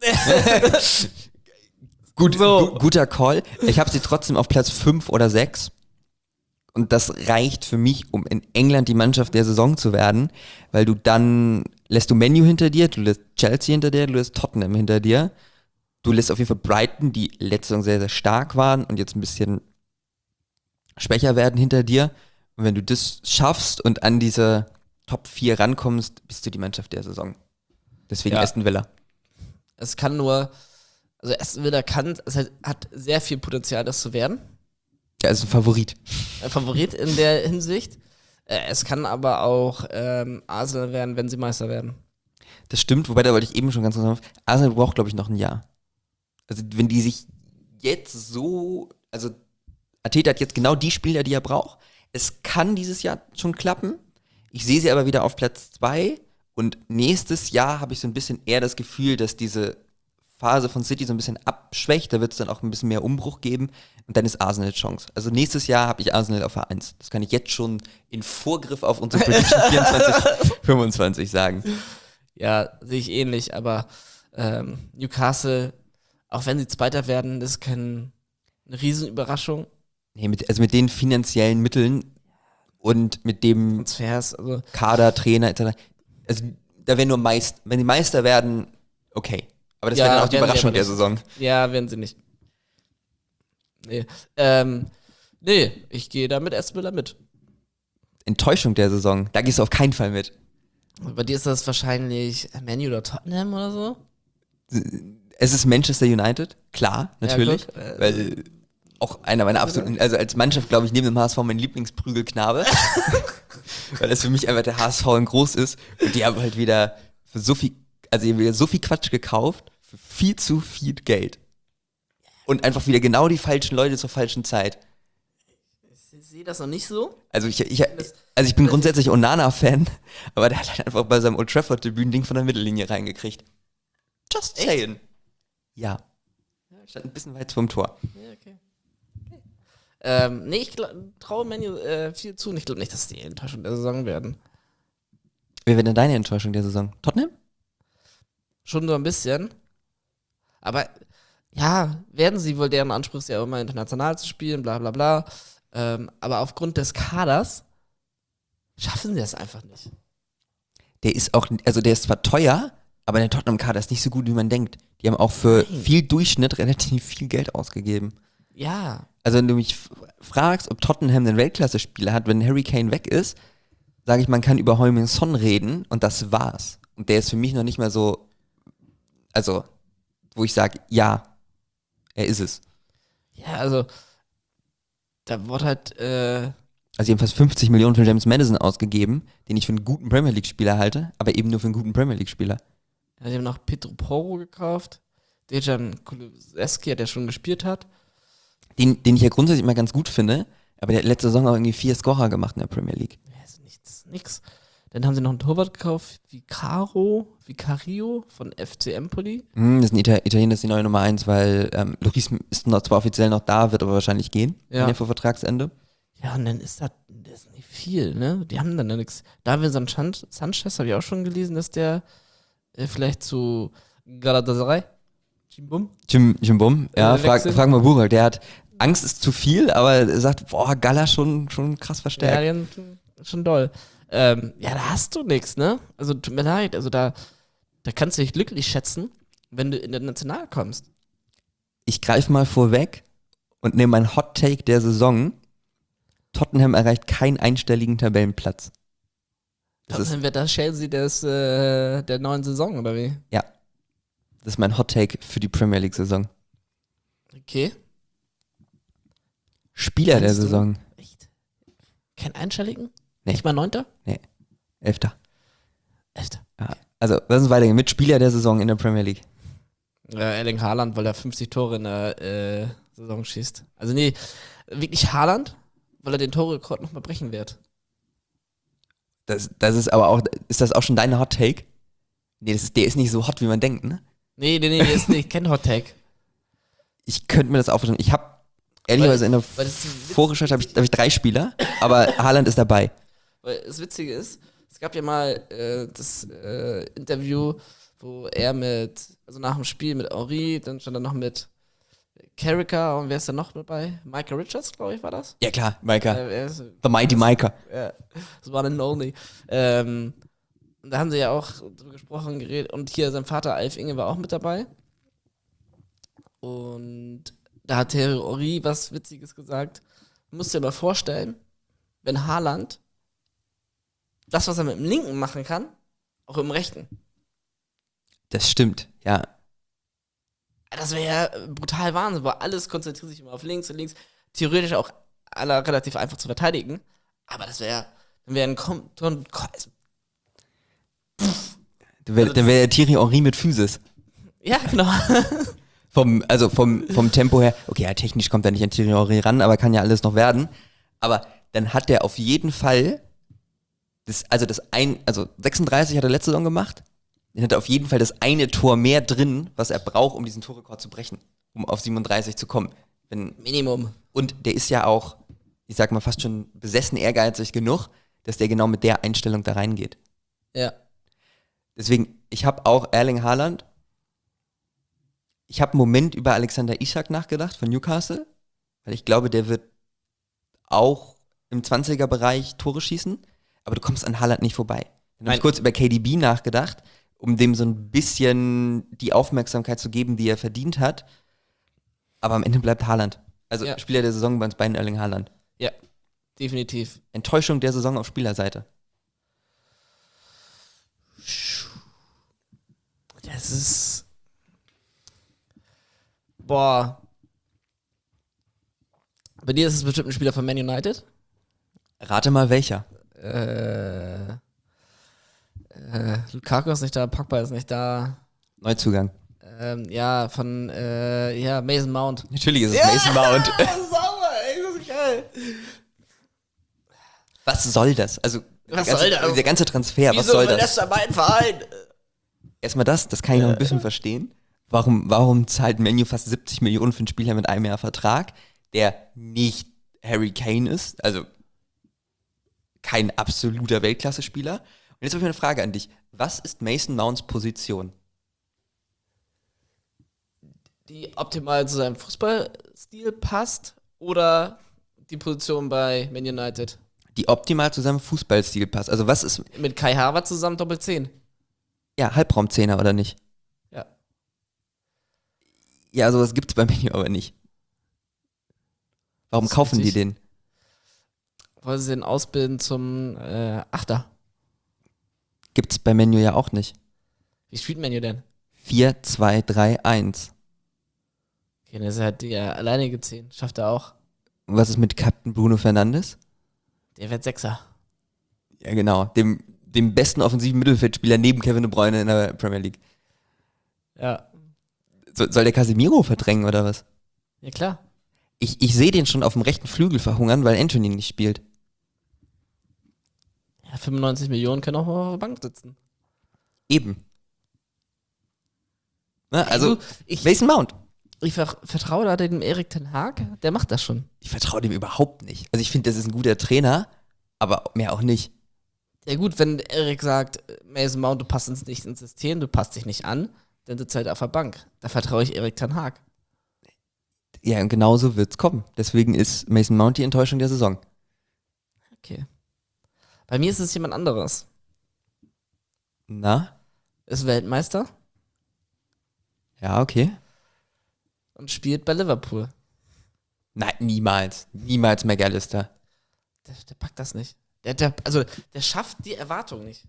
Guter Call. Ich habe sie trotzdem auf Platz 5 oder 6. Und das reicht für mich, um in England die Mannschaft der Saison zu werden, weil lässt du Man U hinter dir, du lässt Chelsea hinter dir, du lässt Tottenham hinter dir. Du lässt auf jeden Fall Brighton, die letzte Saison sehr, sehr stark waren und jetzt ein bisschen schwächer werden hinter dir. Und wenn du das schaffst und an diese Top 4 rankommst, bist du die Mannschaft der Saison. Deswegen Aston Villa. Aston Villa hat sehr viel Potenzial, das zu werden. Ja, ist ein Favorit. Ein Favorit in der Hinsicht. Es kann aber auch Arsenal werden, wenn sie Meister werden. Das stimmt, wobei da wollte ich eben schon ganz kurz sagen, Arsenal braucht, glaube ich, noch ein Jahr. Also wenn die sich jetzt also Arteta hat jetzt genau die Spieler, die er braucht. Es kann dieses Jahr schon klappen. Ich sehe sie aber wieder auf Platz 2 und nächstes Jahr habe ich so ein bisschen eher das Gefühl, dass diese Phase von City so ein bisschen abschwächt, da wird es dann auch ein bisschen mehr Umbruch geben und dann ist Arsenal Chance. Also nächstes Jahr habe ich Arsenal auf der 1. Das kann ich jetzt schon in Vorgriff auf unsere Prediction 24-25 sagen. Ja, sehe ich ähnlich, aber Newcastle, auch wenn sie Zweiter werden, ist keine Riesenüberraschung. Nee, mit den finanziellen Mitteln und mit dem Transfers, also Kader, Trainer etc. Also da wäre nur wenn die Meister werden, okay. Aber das Ja, wäre dann auch die werden sie Überraschung aber der nicht. Saison. Ja, werden sie nicht. Nee. Nee, ich gehe da mit Aston Villa mit. Enttäuschung der Saison, da gehst du auf keinen Fall mit. Bei dir ist das wahrscheinlich Man U oder Tottenham oder so? Es ist Manchester United, klar, natürlich. guck, weil auch einer meiner absoluten, also als Mannschaft, glaube ich, neben dem HSV mein Lieblingsprügelknabe. Weil das für mich einfach der HSV in groß ist. Und die haben halt wieder für so viel, also die haben wieder so viel Quatsch gekauft, für viel zu viel Geld. Und einfach wieder genau die falschen Leute zur falschen Zeit. Ich sehe das noch nicht so. Also ich bin grundsätzlich Onana-Fan, aber der hat halt einfach bei seinem Old Trafford-Debüt ein Ding von der Mittellinie reingekriegt. Just saying. Ja. Stand ein bisschen weit vom Tor. Ja, okay. Nee, ich traue Man U viel zu und ich glaube nicht, dass die Enttäuschung der Saison werden. Wer wird denn deine Enttäuschung der Saison? Tottenham? Schon so ein bisschen. Aber ja, werden sie wohl, deren Anspruch ist ja immer international zu spielen, bla bla bla. Aber aufgrund des Kaders schaffen sie das einfach nicht. Der ist auch, also der ist zwar teuer, aber der Tottenham-Kader ist nicht so gut, wie man denkt. Die haben auch für viel Durchschnitt relativ viel Geld ausgegeben. Ja. Also wenn du mich fragst, ob Tottenham einen Weltklasse-Spieler hat, wenn Harry Kane weg ist, sage ich, man kann über Heung-min Son reden und das war's. Und der ist für mich noch nicht mal so, also, wo ich sage, ja, er ist es. Ja, also, da wurde halt, Also die haben fast 50 Millionen für James Maddison ausgegeben, den ich für einen guten Premier League-Spieler halte, aber eben nur für einen guten Premier League-Spieler. die haben noch Pedro Porro gekauft. Dejan Kulusevski, der schon gespielt hat. Den ich ja grundsätzlich immer ganz gut finde, aber der hat letzte Saison auch irgendwie 4 Scorer gemacht in der Premier League. Ja, ist nix. Dann haben sie noch einen Torwart gekauft, Vicario von FC Empoli. Das ist ein Italiener, das ist die neue Nummer 1, weil Lloris ist noch zwar offiziell noch da, wird aber wahrscheinlich gehen, vor Vertragsende. Ja, und dann ist das nicht viel, ne? Die haben dann ja nichts. Davinson Sanchez habe ich auch schon gelesen, dass der vielleicht zu Galatasaray, Jimbum, ja, wechseln. frag mal Burak, der hat Angst ist zu viel, aber er sagt, boah, Gala schon krass Ja, verstärkt. die haben schon doll. Ja, da hast du nichts, ne? Also tut mir leid, also da kannst du dich glücklich schätzen, wenn du in der National kommst. Ich greife mal vorweg und nehme meinen Hot Take der Saison. Tottenham erreicht keinen einstelligen Tabellenplatz. Dann wird das Chelsea der neuen Saison, oder wie? Ja, das ist mein Hot Take für die Premier League-Saison. Okay. Spieler der Meinst du? Saison. Echt? Kein Einstelligen? Nee. Nicht mal 9.? 11. Echt? Ja. Also, lass uns weitergehen. Mit Spieler der Saison in der Premier League. Erling Haaland, weil er 50 Tore in der Saison schießt. Also nee, wirklich Haaland, weil er den Torrekord nochmal brechen wird. Das ist aber auch, ist das auch schon deine Hot Take? Nee, der ist nicht so hot, wie man denkt, ne? Nee, der ist nicht, kein Hot Take. Ich könnte mir das auch vorstellen. Ich habe ehrlicherweise in der weil das ist Vorrecherche habe ich 3 Spieler, aber Haaland ist dabei. Weil das Witzige ist, es gab ja mal das Interview, wo er also nach dem Spiel mit Henry, dann stand er noch mit Carragher und wer ist da noch dabei? Micah Richards, glaube ich, war das? Ja klar, Micah. Er ist, The Mighty Micah. ja, das war ein Only. Da haben sie ja auch drüber gesprochen, geredet. Und hier sein Vater Alf Inge war auch mit dabei. Und da hat Thierry Henry was Witziges gesagt. Du musst dir mal vorstellen, wenn Haaland das, was er mit dem Linken machen kann, auch mit dem Rechten. Das stimmt, ja. Das wäre ja brutal Wahnsinn, weil alles konzentriert sich immer auf links und links. Theoretisch auch alle relativ einfach zu verteidigen. Aber das wäre ein Dann wäre Thierry Henry mit Physis. ja, genau. Vom Tempo her, okay, ja, technisch kommt er nicht an Thierry Henry ran, aber kann ja alles noch werden. Aber dann hat der auf jeden Fall, 36 hat er letzte Saison gemacht, dann hat er auf jeden Fall das eine Tor mehr drin, was er braucht, um diesen Torrekord zu brechen, um auf 37 zu kommen. Minimum. Und der ist ja auch, ich sag mal, fast schon besessen ehrgeizig genug, dass der genau mit der Einstellung da reingeht. Ja. Deswegen, ich habe auch Erling Haaland. Ich habe einen Moment über Alexander Isak nachgedacht von Newcastle, weil ich glaube, der wird auch im 20er-Bereich Tore schießen, aber du kommst an Haaland nicht vorbei. Dann habe ich kurz über KDB nachgedacht, um dem so ein bisschen die Aufmerksamkeit zu geben, die er verdient hat. Aber am Ende bleibt Haaland. Also Ja. Spieler der Saison bei uns beiden Erling Haaland. Ja, definitiv. Enttäuschung der Saison auf Spielerseite. Das ist. Boah. Bei dir ist es bestimmt ein Spieler von Man United. Rate mal welcher. Lukaku ist nicht da, Pogba ist nicht da. Neuzugang. Ja, von Mason Mount. Natürlich ist es Mason Mount. Sauber, ey, das ist geil. Was soll das? Also Was soll das? der ganze Transfer, was soll das? er meinen Verein? Erstmal das kann ich noch ein bisschen verstehen. Warum zahlt Man U fast 70 Millionen für einen Spieler mit einem Jahr Vertrag, der nicht Harry Kane ist, also kein absoluter Weltklasse-Spieler. Und jetzt habe ich eine Frage an dich. Was ist Mason Mounts Position? Die optimal zu seinem Fußballstil passt oder die Position bei Man United? Die optimal zu seinem Fußballstil passt. Also was ist, Mit Kai Havertz zusammen Doppel-10. ja, Halbraumzehner oder nicht? Ja. Ja, sowas gibt es bei Man U aber nicht. Warum Das ist kaufen die richtig. den? Wollen sie den ausbilden zum Achter? Gibt es bei Man U ja auch nicht. Wie spielt Man U denn? 4-2-3-1. Okay, das ist halt der alleinige 10. Schafft er auch. Und was ist mit Captain Bruno Fernandes? Der wird Sechser. Ja, genau. Dem besten offensiven Mittelfeldspieler neben Kevin De Bruyne in der Premier League. Ja. Soll der Casemiro verdrängen oder was? Ja, klar. Ich sehe den schon auf dem rechten Flügel verhungern, weil Anthony nicht spielt. Ja, 95 Millionen können auch mal auf der Bank sitzen. Eben. Ne, also, Du, ich Mason Mount. vertraue da dem Erik Ten Hag, der macht das schon. Ich vertraue dem überhaupt nicht. Also ich finde, das ist ein guter Trainer, aber mehr auch nicht. Ja gut, wenn Erik sagt, Mason Mount, du passt uns nicht ins System, du passt dich nicht an, dann sitzt halt auf der Bank. Da vertraue ich Erik Ten Hag. Ja, und genauso wird's kommen. Deswegen ist Mason Mount die Enttäuschung der Saison. Okay. Bei mir ist es jemand anderes. Na? Ist Weltmeister Ja, okay. und spielt bei Liverpool. Nein, niemals. Niemals McAllister. Der packt das nicht. Der schafft die Erwartung nicht.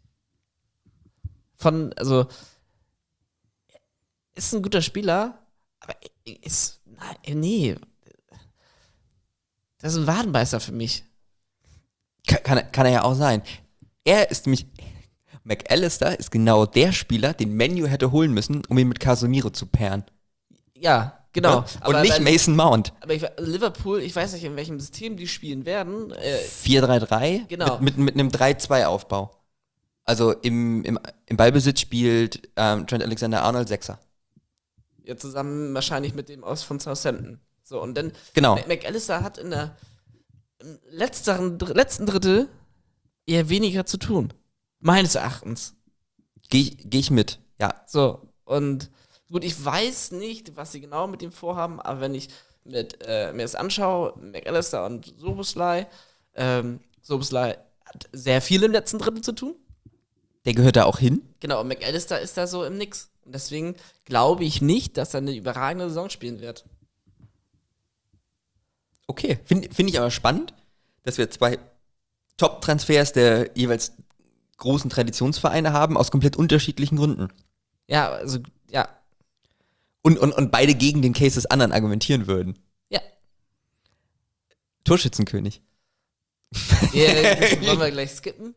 Ist ein guter Spieler, aber nee. Das ist ein Wadenbeißer für mich. Kann er ja auch sein. Er ist nämlich, McAllister ist genau der Spieler, den Man U hätte holen müssen, um ihn mit Casemiro zu pairen. Ja, genau. Und nicht Mason Mount. Aber Liverpool, ich weiß nicht, in welchem System die spielen werden. 4-3-3 Genau. mit einem 3-2-Aufbau. Also im Ballbesitz spielt Trent Alexander-Arnold Sechser. Ja, zusammen wahrscheinlich mit dem aus von Southampton. So, und dann Genau. McAllister hat im letzten Drittel eher weniger zu tun. Meines Erachtens. Geh ich mit, ja. So, und gut, ich weiß nicht, was sie genau mit ihm vorhaben, aber wenn ich mir das anschaue, McAllister und Szoboszlai, Szoboszlai hat sehr viel im letzten Drittel zu tun. Der gehört da auch hin. Genau, und McAllister ist da so im Nix. Und deswegen glaube ich nicht, dass er eine überragende Saison spielen wird. Okay, finde ich aber spannend, dass wir zwei Top-Transfers der jeweils großen Traditionsvereine haben, aus komplett unterschiedlichen Gründen. Ja, also, ja. Und beide gegen den Case des anderen argumentieren würden. Ja. Torschützenkönig. Wollen wir gleich skippen?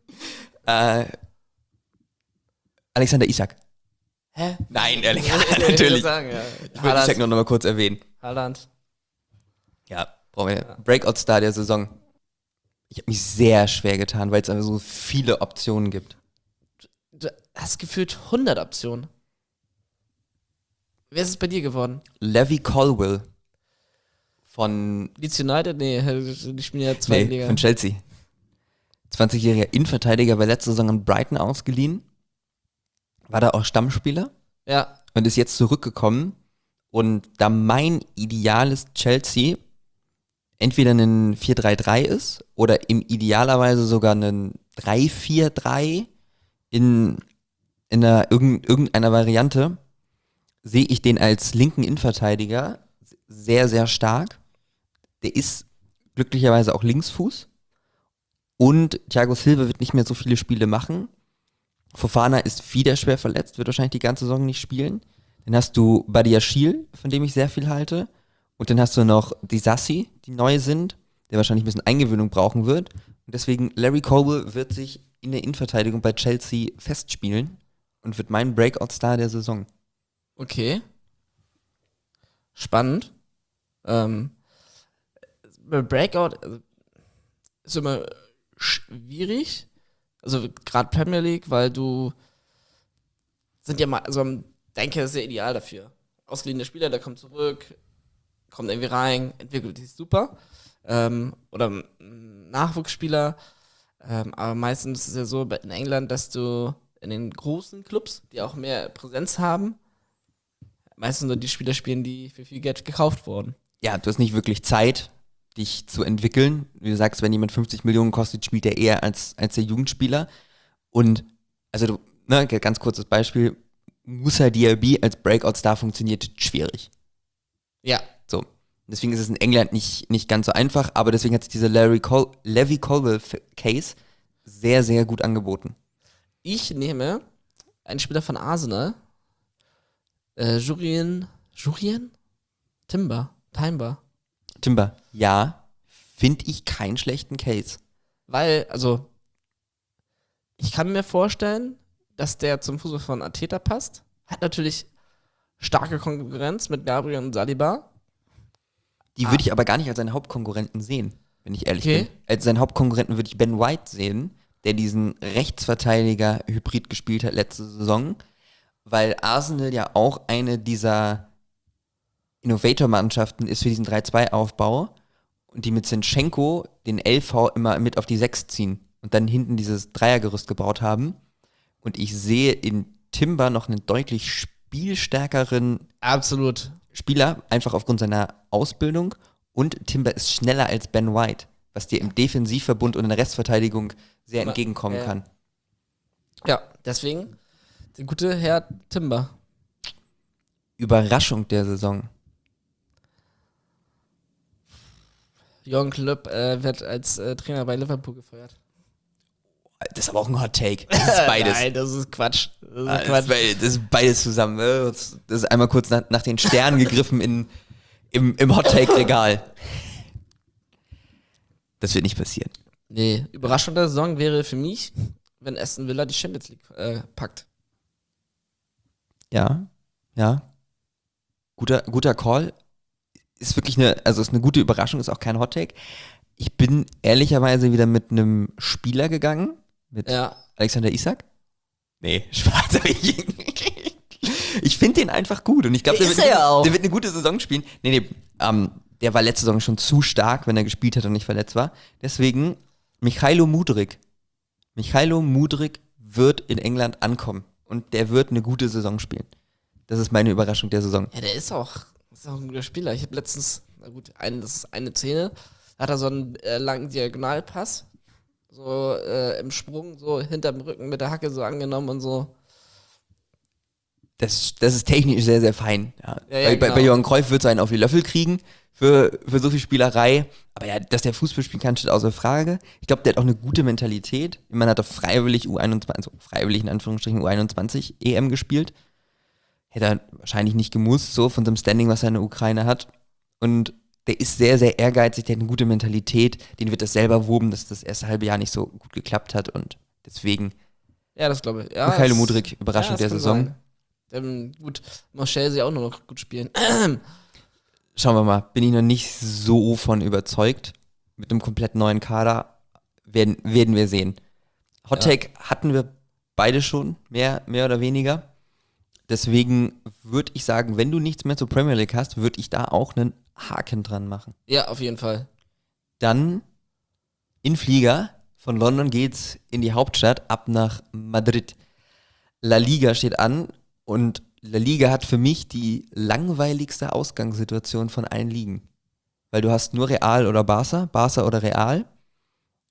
Alexander Isak. Hä? Nein, ehrlich, Ich würde natürlich. sagen, ja. Ich will Isak noch mal kurz erwähnen. Haaland. Ja, brauchen wir. Breakout-Star der Saison. Ich habe mich sehr schwer getan, weil es einfach so viele Optionen gibt. Du hast gefühlt 100 Optionen. Wer ist es bei dir geworden? Levi Colwill von Leeds United? Nee, die spielen ja zweite Liga. von Chelsea. 20-jähriger Innenverteidiger, war letzte Saison in Brighton ausgeliehen. War da auch Stammspieler Ja, und ist jetzt zurückgekommen. Und da mein ideales Chelsea entweder ein 4-3-3 ist oder im idealerweise sogar ein 3-4-3 irgendeiner Variante sehe ich den als linken Innenverteidiger sehr, sehr stark. Der ist glücklicherweise auch Linksfuß. Und Thiago Silva wird nicht mehr so viele Spiele machen. Fofana ist wieder schwer verletzt, wird wahrscheinlich die ganze Saison nicht spielen. Dann hast du Badiashile, von dem ich sehr viel halte. Und dann hast du noch die Sassi, die neu sind, der wahrscheinlich ein bisschen Eingewöhnung brauchen wird. Und deswegen, Larry Colwill wird sich in der Innenverteidigung bei Chelsea festspielen und wird mein Breakout-Star der Saison. Okay. Spannend. Breakout ist immer schwierig. Also gerade Premier League, weil du sind ja mal, also denke, das ist ja ideal dafür. Ausgeliehene Spieler, der kommt zurück, kommt irgendwie rein, entwickelt sich super. Oder ein Nachwuchsspieler. Aber meistens ist es ja so in England, dass du in den großen Clubs, die auch mehr Präsenz haben, meistens nur die Spieler spielen, die für viel Geld gekauft wurden. Ja, du hast nicht wirklich Zeit, dich zu entwickeln. Wie du sagst, wenn jemand 50 Millionen kostet, spielt er eher als der Jugendspieler. Und, also, ganz kurzes Beispiel, Moussa Diaby als Breakout-Star funktioniert schwierig. Ja. So. Deswegen ist es in England nicht ganz so einfach, aber deswegen hat sich dieser Levi Colwill-Case sehr, sehr gut angeboten. Ich nehme einen Spieler von Arsenal, Jurien Timber, ja, finde ich keinen schlechten Case. weil, also, ich kann mir vorstellen, dass der zum Fußball von Arteta passt. Hat natürlich starke Konkurrenz mit Gabriel und Saliba. Die würde ich aber gar nicht als seinen Hauptkonkurrenten sehen, wenn ich ehrlich Okay. bin. Als seinen Hauptkonkurrenten würde ich Ben White sehen, der diesen Rechtsverteidiger-Hybrid gespielt hat letzte Saison, weil Arsenal ja auch eine dieser Innovator-Mannschaften ist für diesen 3-2-Aufbau und die mit Zinchenko den LV immer mit auf die 6 ziehen und dann hinten dieses Dreiergerüst gebaut haben. Und ich sehe in Timber noch einen deutlich spielstärkeren Absolut. Spieler, einfach aufgrund seiner Ausbildung. Und Timber ist schneller als Ben White, was dir im Defensivverbund und in der Restverteidigung sehr entgegenkommen kann. Ja, deswegen der gute Herr Timber. Überraschung der Saison. Jürgen Klopp wird als Trainer bei Liverpool gefeuert. Das ist aber auch ein Hot Take. Das ist beides. Nein, das ist Quatsch. Das ist beides zusammen. Das ist einmal kurz nach den Sternen gegriffen im Hot Take-Regal. Das wird nicht passieren. Nee, Überraschung der Saison wäre für mich, wenn Aston Villa die Champions League packt. Ja. Guter Call. Ist wirklich ist eine gute Überraschung, ist auch kein Hot Take. Ich bin ehrlicherweise wieder mit einem Spieler gegangen. Mit Alexander Isak? Nee, Spaß. Ich finde den einfach gut und ich glaube, der wird eine gute Saison spielen. Nee, der war letzte Saison schon zu stark, wenn er gespielt hat und nicht verletzt war. Deswegen Michailo Mudryk. Michailo Mudryk wird in England ankommen und der wird eine gute Saison spielen. Das ist meine Überraschung der Saison. Ja, der ist auch ein guter Spieler. Ich habe letztens, das ist eine Szene, da hat er so einen langen Diagonalpass, so im Sprung, so hinterm Rücken mit der Hacke so angenommen und so. Das ist technisch sehr, sehr fein. Ja. Genau. Bei Johann Cruyff wird es einen auf die Löffel kriegen für so viel Spielerei. Aber ja, dass der Fußball spielen kann, steht außer Frage. Ich glaube, der hat auch eine gute Mentalität. Man hat doch freiwillig U21, also freiwillig in Anführungsstrichen U21 EM gespielt. Hätte er wahrscheinlich nicht gemusst, so von so einem Standing, was er in der Ukraine hat. Und der ist sehr, sehr ehrgeizig, der hat eine gute Mentalität. Den wird das selber wurmen, dass das erste halbe Jahr nicht so gut geklappt hat. Und deswegen Ja, das glaube ich. Ja, Michailo Mudryk, Überraschung der kann Saison. sein. Gut, muss Chelsea auch nur noch gut spielen. Schauen wir mal, bin ich noch nicht so von überzeugt. Mit einem komplett neuen Kader werden wir sehen. Hot Take hatten wir beide schon, mehr oder weniger. Deswegen würde ich sagen, wenn du nichts mehr zur Premier League hast, würde ich da auch einen Haken dran machen. Ja, auf jeden Fall. Dann in Flieger. Von London geht's in die Hauptstadt ab nach Madrid. La Liga steht an und La Liga hat für mich die langweiligste Ausgangssituation von allen Ligen. Weil du hast nur Real oder Barca oder Real.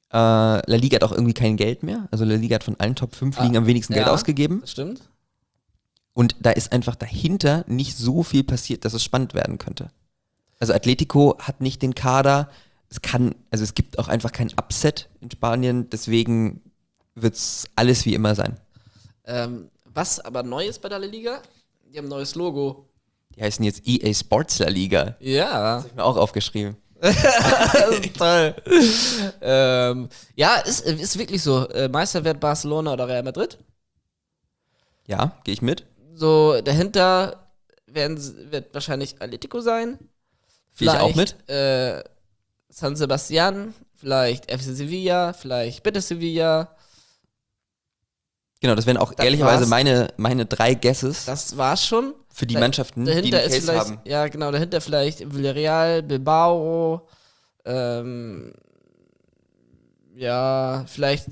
La Liga hat auch irgendwie kein Geld mehr. Also La Liga hat von allen Top 5 Ligen am wenigsten Geld ausgegeben. Das stimmt. Und da ist einfach dahinter nicht so viel passiert, dass es spannend werden könnte. Also Atletico hat nicht den Kader. Es gibt auch einfach kein Upset in Spanien. Deswegen wird es alles wie immer sein. Was aber neu ist bei der La Liga? Die haben ein neues Logo. Die heißen jetzt EA Sports La Liga. Ja. Das habe ich mir auch aufgeschrieben. Das ist toll. Ja, ist wirklich so. Meister wird Barcelona oder Real Madrid. Ja, gehe ich mit. So, dahinter wird wahrscheinlich Atletico sein. Gehe ich auch mit. San Sebastian, vielleicht FC Sevilla, vielleicht Betis Sevilla. Genau, das wären auch Das ehrlicherweise war's. meine 3 Guesses Das war's schon. für die Mannschaften, die Dahinter einen ist Case vielleicht, haben. ja genau, dahinter vielleicht Villarreal, Bilbao, ja, vielleicht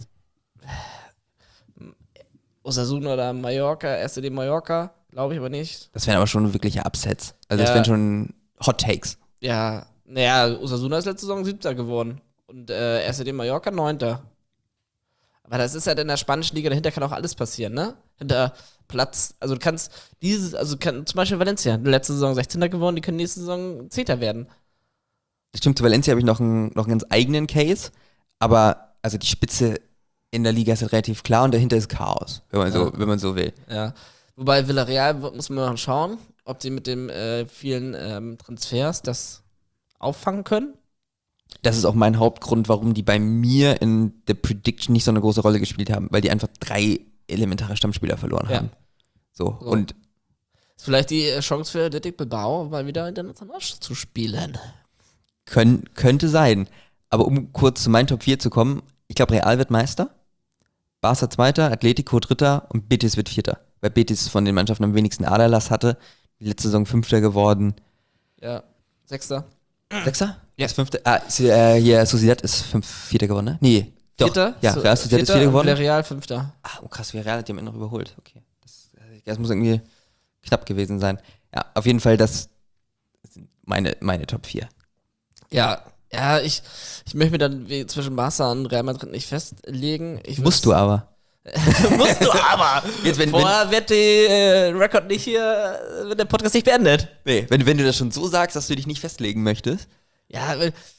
Osasuna oder Mallorca, SD Mallorca, glaube ich aber nicht. Das wären aber schon wirkliche Upsets. Also das Ja. wären schon Hot Takes. Ja, naja, Osasuna ist letzte Saison 7. geworden und SD Mallorca 9. Aber das ist halt in der spanischen Liga, dahinter kann auch alles passieren, ne? Hinter Platz, also du kannst zum Beispiel Valencia, letzte Saison 16. geworden, die können nächste Saison 10. werden. Das stimmt, zu Valencia habe ich noch einen ganz eigenen Case, aber also die Spitze in der Liga ist halt relativ klar und dahinter ist Chaos, wenn man so will. Ja. Wobei Villarreal muss man noch schauen, ob die mit dem vielen Transfers das auffangen können. Das ist auch mein Hauptgrund, warum die bei mir in der Prediction nicht so eine große Rolle gespielt haben, weil die einfach 3 elementare Stammspieler verloren haben. So. Und Ist vielleicht die Chance für Athletic Bilbao, mal wieder international zu spielen. könnte sein. Aber um kurz zu meinen Top 4 zu kommen, ich glaube, Real wird Meister, Barca Zweiter, Atletico Dritter und Betis wird Vierter. Weil Betis von den Mannschaften am wenigsten Aderlass hatte. Die letzte Saison Fünfter geworden. Ja, 6. Sechster? Ja. Ist Fünfter? Hier, Sociedad ist Vierter geworden, ne? Nee, doch. 4. Ja, Real Sociedad ist Vierter geworden. Villarreal 5. Oh krass, Real hat die am Ende noch überholt. Okay. Das muss irgendwie knapp gewesen sein. Ja, auf jeden Fall, das sind meine Top 4. Ja, ich möchte mir dann zwischen Barca und Real Madrid nicht festlegen. Musst du aber. Musst du aber. Jetzt, Vorher wird der Rekord nicht hier, wird der Podcast nicht beendet. Nee, wenn du das schon so sagst, dass du dich nicht festlegen möchtest. Ja,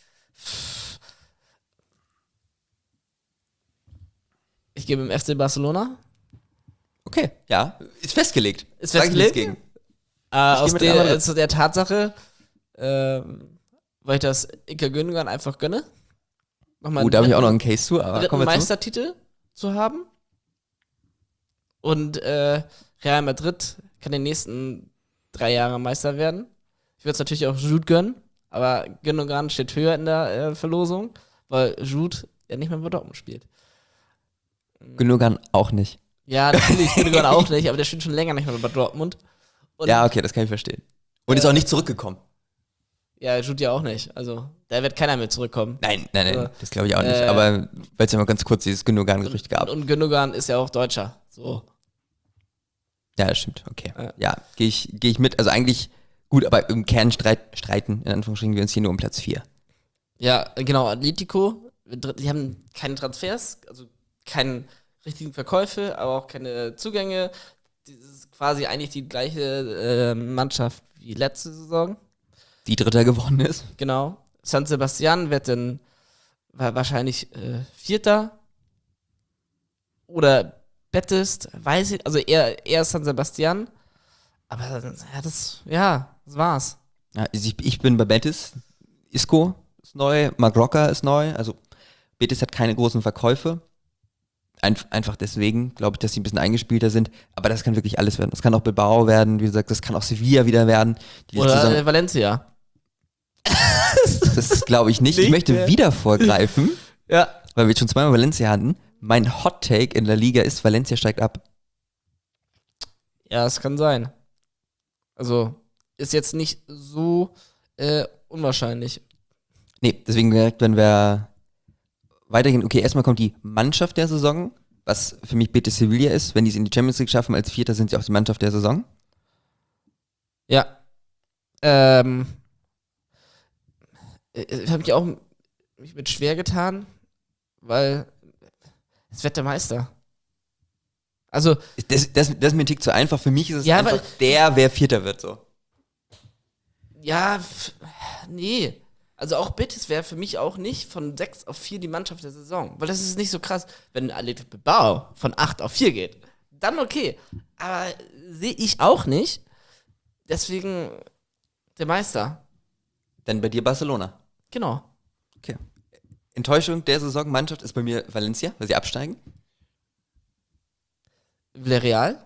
ich gebe im FC Barcelona. Okay, ja. Ist festgelegt. Ist Sag ich nichts festgelegt? gegen. Aus mit Real Madrid. der Tatsache, weil ich das Ilkay Gündogan einfach gönne. Nochmal Da habe ich auch noch einen Case zu, aber dritten kommen wir zu. Meistertitel zu haben. Und Real Madrid kann die nächsten 3 Jahre Meister werden. Ich würde es natürlich auch Jude gönnen, aber Gündogan steht höher in der Verlosung, weil Jude ja nicht mehr bei Dortmund spielt. Gündogan auch nicht. Ja, natürlich Gündogan auch nicht, aber der spielt schon länger nicht mehr bei Dortmund. Und Ja, okay, das kann ich verstehen. Und ist auch nicht zurückgekommen. ja, Jude ja auch nicht. Also, da wird keiner mehr zurückkommen. Nein, Also, das glaube ich auch nicht. Aber weil es ja mal ganz kurz dieses Gündogan-Gerücht gab. Und Gündogan ist ja auch Deutscher. So. Ja, das stimmt, okay. Ja. Ja, gehe ich mit. Also eigentlich gut, aber im Kern streiten, in Anführungsstrichen, wir uns hier nur um Platz 4. Ja, genau, Atletico, die haben keine Transfers, also keine richtigen Verkäufe, aber auch keine Zugänge. Das ist quasi eigentlich die gleiche Mannschaft wie letzte Saison. Die Dritter geworden ist. Genau. San Sebastian wird dann wahrscheinlich Vierter. Oder Betis, weiß ich, also eher San Sebastian. Aber ja, das war's. Ja, ich bin bei Betis. Isco ist neu, Marc Roca ist neu. Also Betis hat keine großen Verkäufe. Einfach deswegen, glaube ich, dass sie ein bisschen eingespielter sind. Aber das kann wirklich alles werden. Das kann auch Bilbao werden, wie gesagt, das kann auch Sevilla wieder werden. Oder Valencia. Das glaube ich nicht. Ich möchte wieder vorgreifen, Ja. weil wir jetzt schon zweimal Valencia hatten. Mein Hot Take in der Liga ist, Valencia steigt ab. Ja, es kann sein. Also, ist jetzt nicht so unwahrscheinlich. Nee, deswegen direkt, wenn wir weitergehen, okay, erstmal kommt die Mannschaft der Saison, was für mich Betis Sevilla ist. Wenn die es in die Champions League schaffen als Vierter, sind sie auch die Mannschaft der Saison. Ja. Habe ich auch mich mit schwer getan, weil es wird der Meister. Also, Das ist mir ein Tick zu einfach. Für mich ist es Ja, einfach wer Vierter wird so. ja, nee. Also auch Betis wäre für mich auch nicht von 6 auf 4 die Mannschaft der Saison. Weil das ist nicht so krass, wenn Athletic Bilbao von 8 auf 4 geht. Dann okay. Aber sehe ich auch nicht. Deswegen der Meister. Dann bei dir Barcelona. Genau. Okay. Enttäuschung der Saisonmannschaft ist bei mir Valencia, weil sie absteigen. Villarreal.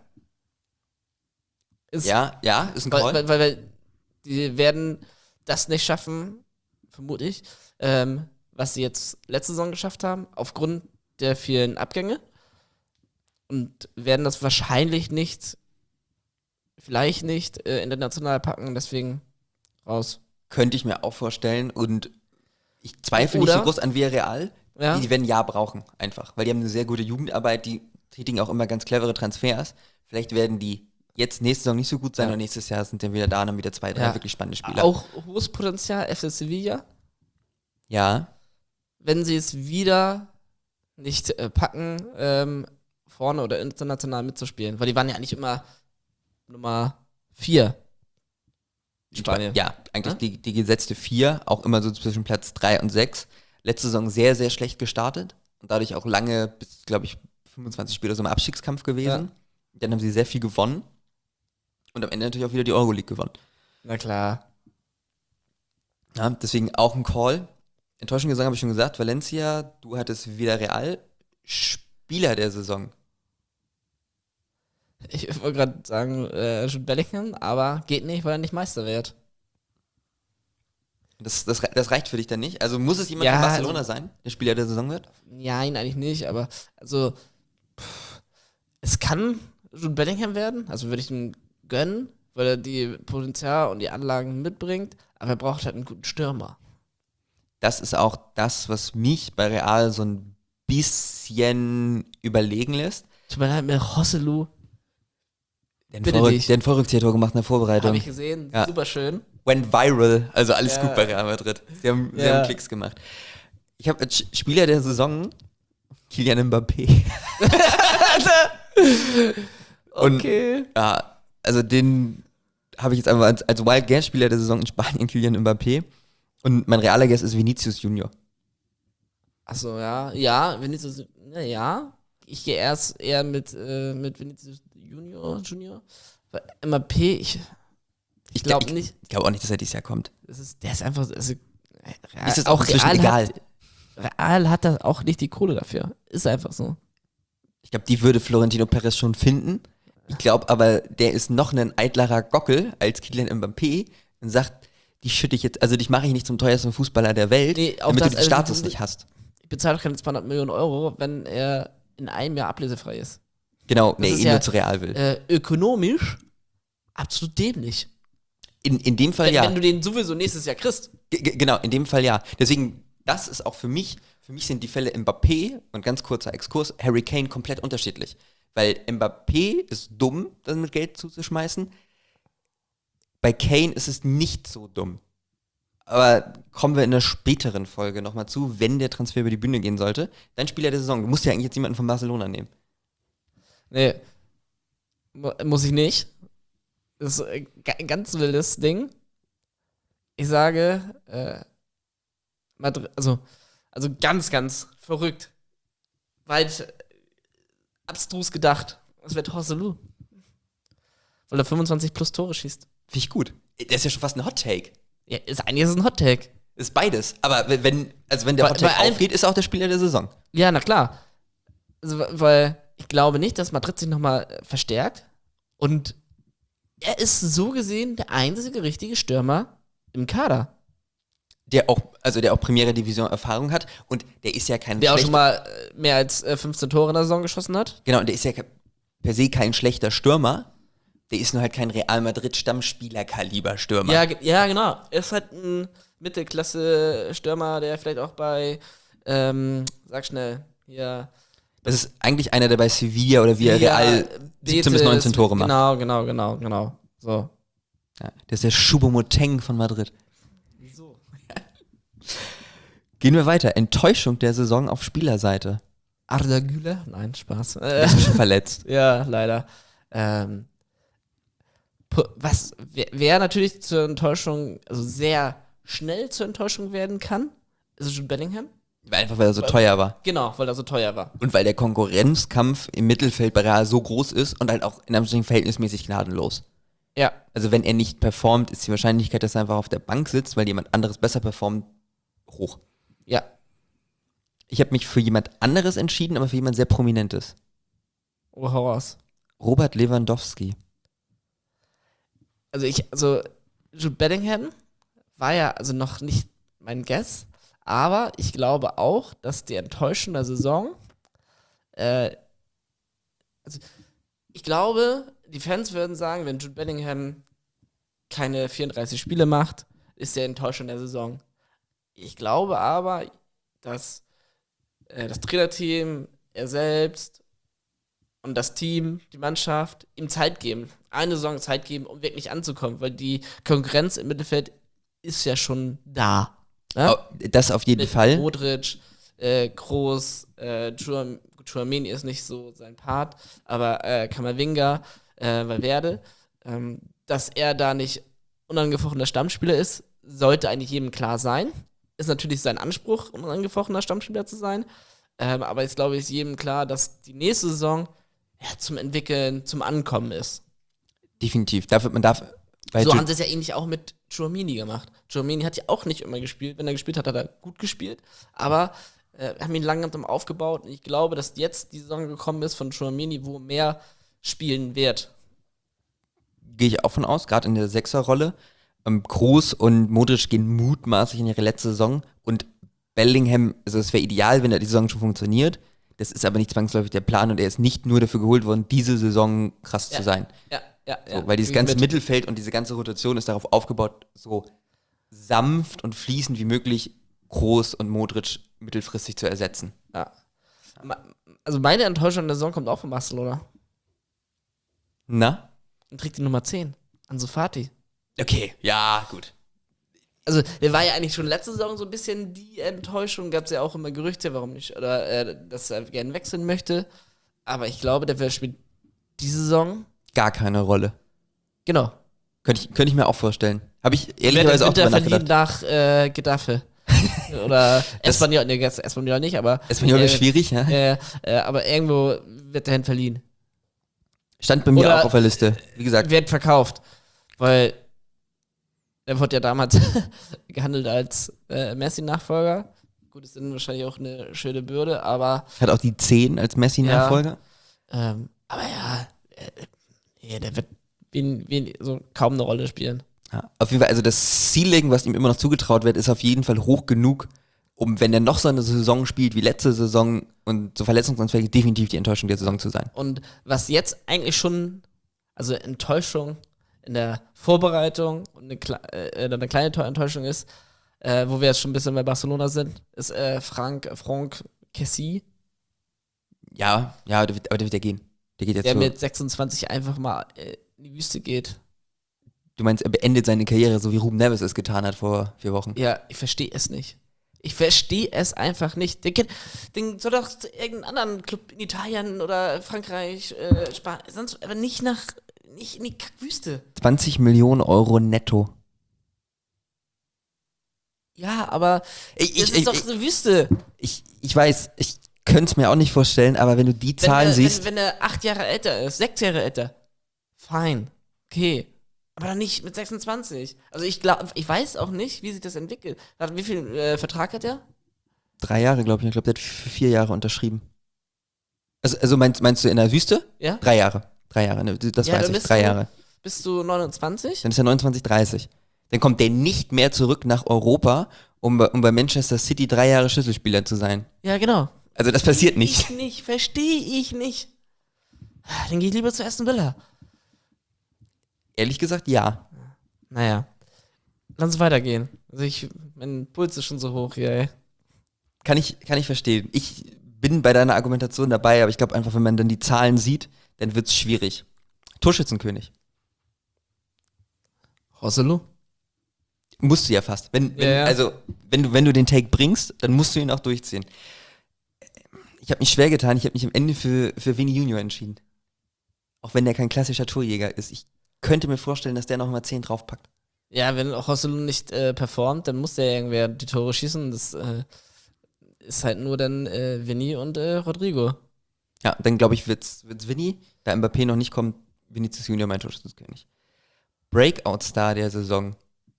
Ist, Ist ein Call. weil die werden das nicht schaffen, vermute ich, was sie jetzt letzte Saison geschafft haben, aufgrund der vielen Abgänge. Und werden das wahrscheinlich vielleicht nicht international packen, deswegen raus. Könnte ich mir auch vorstellen. Und ich zweifle nicht Oder- so groß an Villarreal. Ja. Die werden ein Jahr brauchen, einfach. Weil die haben eine sehr gute Jugendarbeit, die tätigen auch immer ganz clevere Transfers. Vielleicht werden die jetzt nächste Saison nicht so gut sein und nächstes Jahr sind dann wieder da und haben wieder 2, 3 Ja. wirklich spannende Spieler. Auch hohes Potenzial, FC Sevilla. Ja, Wenn sie es wieder nicht packen, vorne oder international mitzuspielen. Weil die waren ja eigentlich immer Nummer 4 in Spanien. Ja, eigentlich die gesetzte 4, auch immer so zwischen Platz 3 und 6. Letzte Saison sehr, sehr schlecht gestartet und dadurch auch lange, bis, glaube ich, 25 Spiele so im Abstiegskampf gewesen. Dann haben sie sehr viel gewonnen und am Ende natürlich auch wieder die Euroleague gewonnen. Na klar. Ja, deswegen auch ein Call. Enttäuschung gesagt, habe ich schon gesagt. Valencia, du hattest Villarreal. Spieler der Saison. Ich wollte gerade sagen, Jude Bellingham, aber geht nicht, weil er nicht Meister wird. Das reicht für dich dann nicht? Also muss es jemand Ja, von Barcelona sein, der Spieler der Saison wird? Nein, eigentlich nicht, aber also es kann Jude Bellingham werden, also würde ich ihm gönnen, weil er die Potenzial und die Anlagen mitbringt, aber er braucht halt einen guten Stürmer. Das ist auch das, was mich bei Real so ein bisschen überlegen lässt. Tut mir leid, mit Joselu, Der Bitte hat nicht. ein Vorrückzieher-Tor gemacht in der Vorbereitung. habe ich gesehen, Ja. super schön. Went viral, also alles Ja. gut bei Real Madrid. Sie haben Ja. Klicks gemacht. Ich habe als Spieler der Saison Kylian Mbappé. Und Okay. ja, also den habe ich jetzt einfach als Wild Guess Spieler der Saison in Spanien Kylian Mbappé. Und mein realer Guess ist Vinicius Junior. Achso, ja, Vinicius, ja. Ich gehe erst eher mit Vinicius Junior. Weil MAP, ich glaube nicht. Ich glaube auch nicht, dass er dieses Jahr kommt. Der ist einfach. Ist das auch inzwischen egal? Real hat da auch nicht die Kohle dafür. Ist einfach so. Ich glaube, die würde Florentino Perez schon finden. Ich glaube aber, der ist noch ein eitlerer Gockel als Kylian Mbappé und sagt, die schütte ich jetzt, also dich mache ich nicht zum teuersten Fußballer der Welt, Nee, auch damit das- du den also Status das- nicht hast. Ich bezahle doch keine 200 Millionen Euro, wenn er in einem Jahr ablösefrei ist. Genau, nee, ist ihn ja, nur zu Real will. Ökonomisch absolut dämlich. In dem Fall ja. Wenn du den sowieso nächstes Jahr kriegst. Genau, in dem Fall ja. Deswegen, das ist auch für mich sind die Fälle Mbappé und ganz kurzer Exkurs, Harry Kane komplett unterschiedlich. Weil Mbappé ist dumm, das mit Geld zuzuschmeißen. Bei Kane ist es nicht so dumm. Aber kommen wir in einer späteren Folge nochmal zu, wenn der Transfer über die Bühne gehen sollte. Dein Spieler der Saison, du musst ja eigentlich jetzt jemanden von Barcelona nehmen. Nee. Muss ich nicht. Das ist ein ganz wildes Ding. Ich sage, Madrid, also ganz, ganz verrückt. Weit abstrus gedacht. Es wird Joselu. Weil er 25 plus Tore schießt. Finde ich gut. Das ist ja schon fast ein Hot-Take. Ja, eigentlich ist es ein Hot-Take. Ist beides. Aber wenn der Hot-Take bei allem- aufgeht, ist er auch der Spieler der Saison. Ja, na klar. Also, weil ich glaube nicht, dass Madrid sich nochmal verstärkt. Und er ist so gesehen der einzige richtige Stürmer im Kader. Der auch Premiere Division Erfahrung hat und der ist ja kein Der auch schlechter, schon mal mehr als 15 Tore in der Saison geschossen hat. genau, und der ist ja per se kein schlechter Stürmer. Der ist nur halt kein Real Madrid Stammspieler-Kaliber Stürmer. Ja, genau. Er ist halt ein Mittelklasse-Stürmer, der vielleicht auch bei, sag schnell, hier. Das ist eigentlich einer, der bei Sevilla oder Villarreal 17 bis 19 Tore macht. Genau. So. Ja, der ist der Choupo-Moting von Madrid. Wieso? Gehen wir weiter. Enttäuschung der Saison auf Spielerseite. Arda Güler? Nein, Spaß. Er ist schon verletzt. Ja, leider. Was wer natürlich zur Enttäuschung, also sehr schnell zur Enttäuschung werden kann, ist Jude Bellingham. Einfach weil er so teuer war. Genau, weil er so teuer war. Und weil der Konkurrenzkampf im Mittelfeld bei Real so groß ist und halt auch in Anführungsstrichen verhältnismäßig gnadenlos. Ja. Also wenn er nicht performt, ist die Wahrscheinlichkeit, dass er einfach auf der Bank sitzt, weil jemand anderes besser performt, hoch. Ja. Ich habe mich für jemand anderes entschieden, aber für jemand sehr Prominentes. Oh, hau raus. Robert Lewandowski. Also Jude Bellingham war ja also noch nicht mein Guess, aber ich glaube auch, dass die enttäuschende Saison, ich glaube, die Fans würden sagen, wenn Jude Bellingham keine 34 Spiele macht, ist der enttäuschend der Saison. Ich glaube aber, dass das Trainerteam, er selbst und das Team, die Mannschaft ihm Zeit geben, eine Saison Zeit geben, um wirklich anzukommen, weil die Konkurrenz im Mittelfeld ist ja schon da. Ne? Oh, das auf jeden Mit Fall. Modric, Kroos, Tchouaméni ist nicht so sein Part, aber Camavinga, Valverde, dass er da nicht unangefochtener Stammspieler ist, sollte eigentlich jedem klar sein. Ist natürlich sein Anspruch, unangefochtener Stammspieler zu sein, aber ich glaube, ist jedem klar, dass die nächste Saison zum Entwickeln, zum Ankommen ist. Definitiv. So haben sie es ja ähnlich auch mit Tchouaméni gemacht. Tchouaméni hat ja auch nicht immer gespielt. Wenn er gespielt hat, hat er gut gespielt. Aber haben ihn langsam aufgebaut. Und ich glaube, dass jetzt die Saison gekommen ist von Tchouaméni, wo mehr spielen wird. Gehe ich auch von aus, gerade in der Sechserrolle. Kroos und Modric gehen mutmaßlich in ihre letzte Saison. Und Bellingham, also es wäre ideal, wenn die Saison schon funktioniert. Das ist aber nicht zwangsläufig der Plan. Und er ist nicht nur dafür geholt worden, diese Saison krass zu sein. Ja. So, weil dieses ganze Mittelfeld und diese ganze Rotation ist darauf aufgebaut, so sanft und fließend wie möglich Kroos und Modric mittelfristig zu ersetzen. Ja. Also meine Enttäuschung der Saison kommt auch von Barcelona. Na? Und trägt die Nummer 10. Ansu Fati. Okay, ja, gut. Also der war ja eigentlich schon letzte Saison so ein bisschen die Enttäuschung. Gab es ja auch immer Gerüchte, warum nicht, oder dass er gerne wechseln möchte. Aber ich glaube, der spielt diese Saison Gar keine Rolle. Genau. Könnte ich mir auch vorstellen. Habe ich ehrlicherweise auch drüber nachgedacht. nach Getafe. Oder Espanyol, nee, Espanyol nicht, aber Espanyol ist schwierig, ja. Aber irgendwo wird dahin verliehen. Stand bei mir Oder auch auf der Liste. Wie gesagt. Wird verkauft. Weil er wurde ja damals gehandelt als Messi-Nachfolger. Gut, ist dann wahrscheinlich auch eine schöne Bürde, aber Hat auch die 10 als Messi-Nachfolger. aber ja, der wird so kaum eine Rolle spielen. Ja, auf jeden Fall, also das Ceiling, was ihm immer noch zugetraut wird, ist auf jeden Fall hoch genug, um, wenn er noch so eine Saison spielt wie letzte Saison und so verletzungsanfällig, definitiv die Enttäuschung der Saison zu sein. Und was jetzt eigentlich schon, also Enttäuschung in der Vorbereitung und eine kleine Enttäuschung ist, wo wir jetzt schon ein bisschen bei Barcelona sind, ist Franck Kessie. Ja, aber der wird ja gehen. Der geht jetzt Der so. mit 26 einfach mal in die Wüste geht. Du meinst, er beendet seine Karriere, so wie Ruben Neves es getan hat vor 4 Wochen? Ja, ich verstehe es nicht. Ich verstehe es einfach nicht. Den soll doch zu irgendeinem anderen Club in Italien oder Frankreich, Spanien, sonst aber nicht in die Kackwüste. 20 Millionen Euro netto. Ja, aber das ist doch eine Wüste. Ich weiß, ich könnte es mir auch nicht vorstellen, aber wenn du die Zahlen siehst. Wenn er 8 Jahre älter ist, 6 Jahre älter, fein, okay. Aber dann nicht mit 26. Also ich weiß auch nicht, wie sich das entwickelt. Wie viel Vertrag hat er? 3 Jahre, glaube ich. Ich glaube, der hat für 4 Jahre unterschrieben. Also meinst du in der Wüste? Ja. 3 Jahre. 3 Jahre, ne, das Ja, weiß ich. 3 Jahre. Bist du 29? Dann ist er 29, 30. Dann kommt der nicht mehr zurück nach Europa, um bei Manchester City 3 Jahre Schlüsselspieler zu sein. Ja, genau. Also das passiert nicht. Verstehe ich nicht. Dann gehe ich lieber zu Aston Villa. Ehrlich gesagt, ja. Naja. Lass uns weitergehen. Also mein Puls ist schon so hoch hier, ey. Kann ich verstehen. Ich bin bei deiner Argumentation dabei, aber ich glaube einfach, wenn man dann die Zahlen sieht, dann wird es schwierig. Torschützenkönig. Roselu? Musst du ja fast. Ja. Also, wenn du den Take bringst, dann musst du ihn auch durchziehen. Ich habe mich schwer getan, ich habe mich am Ende für Vinny Junior entschieden. Auch wenn der kein klassischer Torjäger ist. Ich könnte mir vorstellen, dass der noch mal 10 draufpackt. Ja, wenn Joselu nicht performt, dann muss der irgendwer die Tore schießen. Das ist halt nur dann Vinny und Rodrigo. Ja, dann glaube ich, wird's Vinny. Da Mbappé noch nicht kommt, Vinicius Junior mein Torschützenkönig. Breakout-Star der Saison.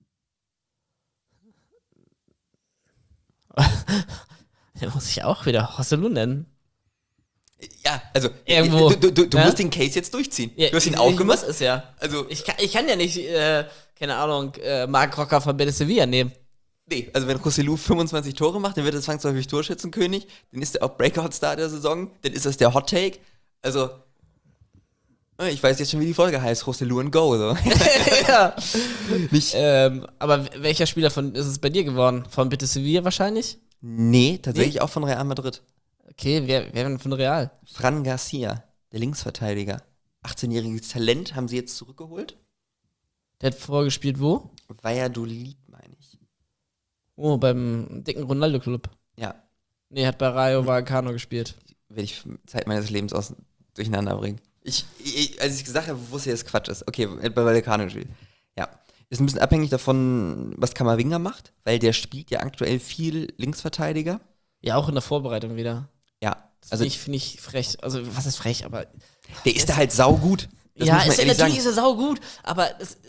Den muss ich auch wieder Joselu nennen. Ja, also Irgendwo. Du Ja? musst den Case jetzt durchziehen. Ja, Du hast ihn ich aufgemacht. muss es ja. Also, Ich kann ja nicht, keine Ahnung, Marc Rocker von Betis Sevilla nehmen. nee, also wenn Joselu 25 Tore macht, dann wird er zwangsläufig Torschützenkönig. Dann ist er auch Breakout-Star der Saison. Dann ist das der Hot Take. Also, ich weiß jetzt schon, wie die Folge heißt. Joselu and Go. So. Ja. Nicht, Aber welcher Spieler ist es bei dir geworden? Von Betis Sevilla wahrscheinlich? nee, tatsächlich auch von Real Madrid. Okay, wer denn von Real? Fran Garcia, der Linksverteidiger. 18-jähriges Talent haben sie jetzt zurückgeholt. Der hat vorgespielt wo? Valladolid, meine ich. Oh, beim dicken Ronaldo-Club. Ja, Nee, hat bei Rayo Vallecano gespielt. werde ich Zeit meines Lebens durcheinander bringen. Als ich gesagt habe, wusste ich, dass Quatsch ist. Okay, bei Vallecano gespielt. Ja. Ist ein bisschen abhängig davon, was Camavinga macht, weil der spielt ja aktuell viel Linksverteidiger. Ja, auch in der Vorbereitung wieder. Ja, Das also finde ich frech. Also, was ist frech, aber. der ist da halt saugut. Das Ja, muss man ehrlich natürlich sagen. ist er saugut, aber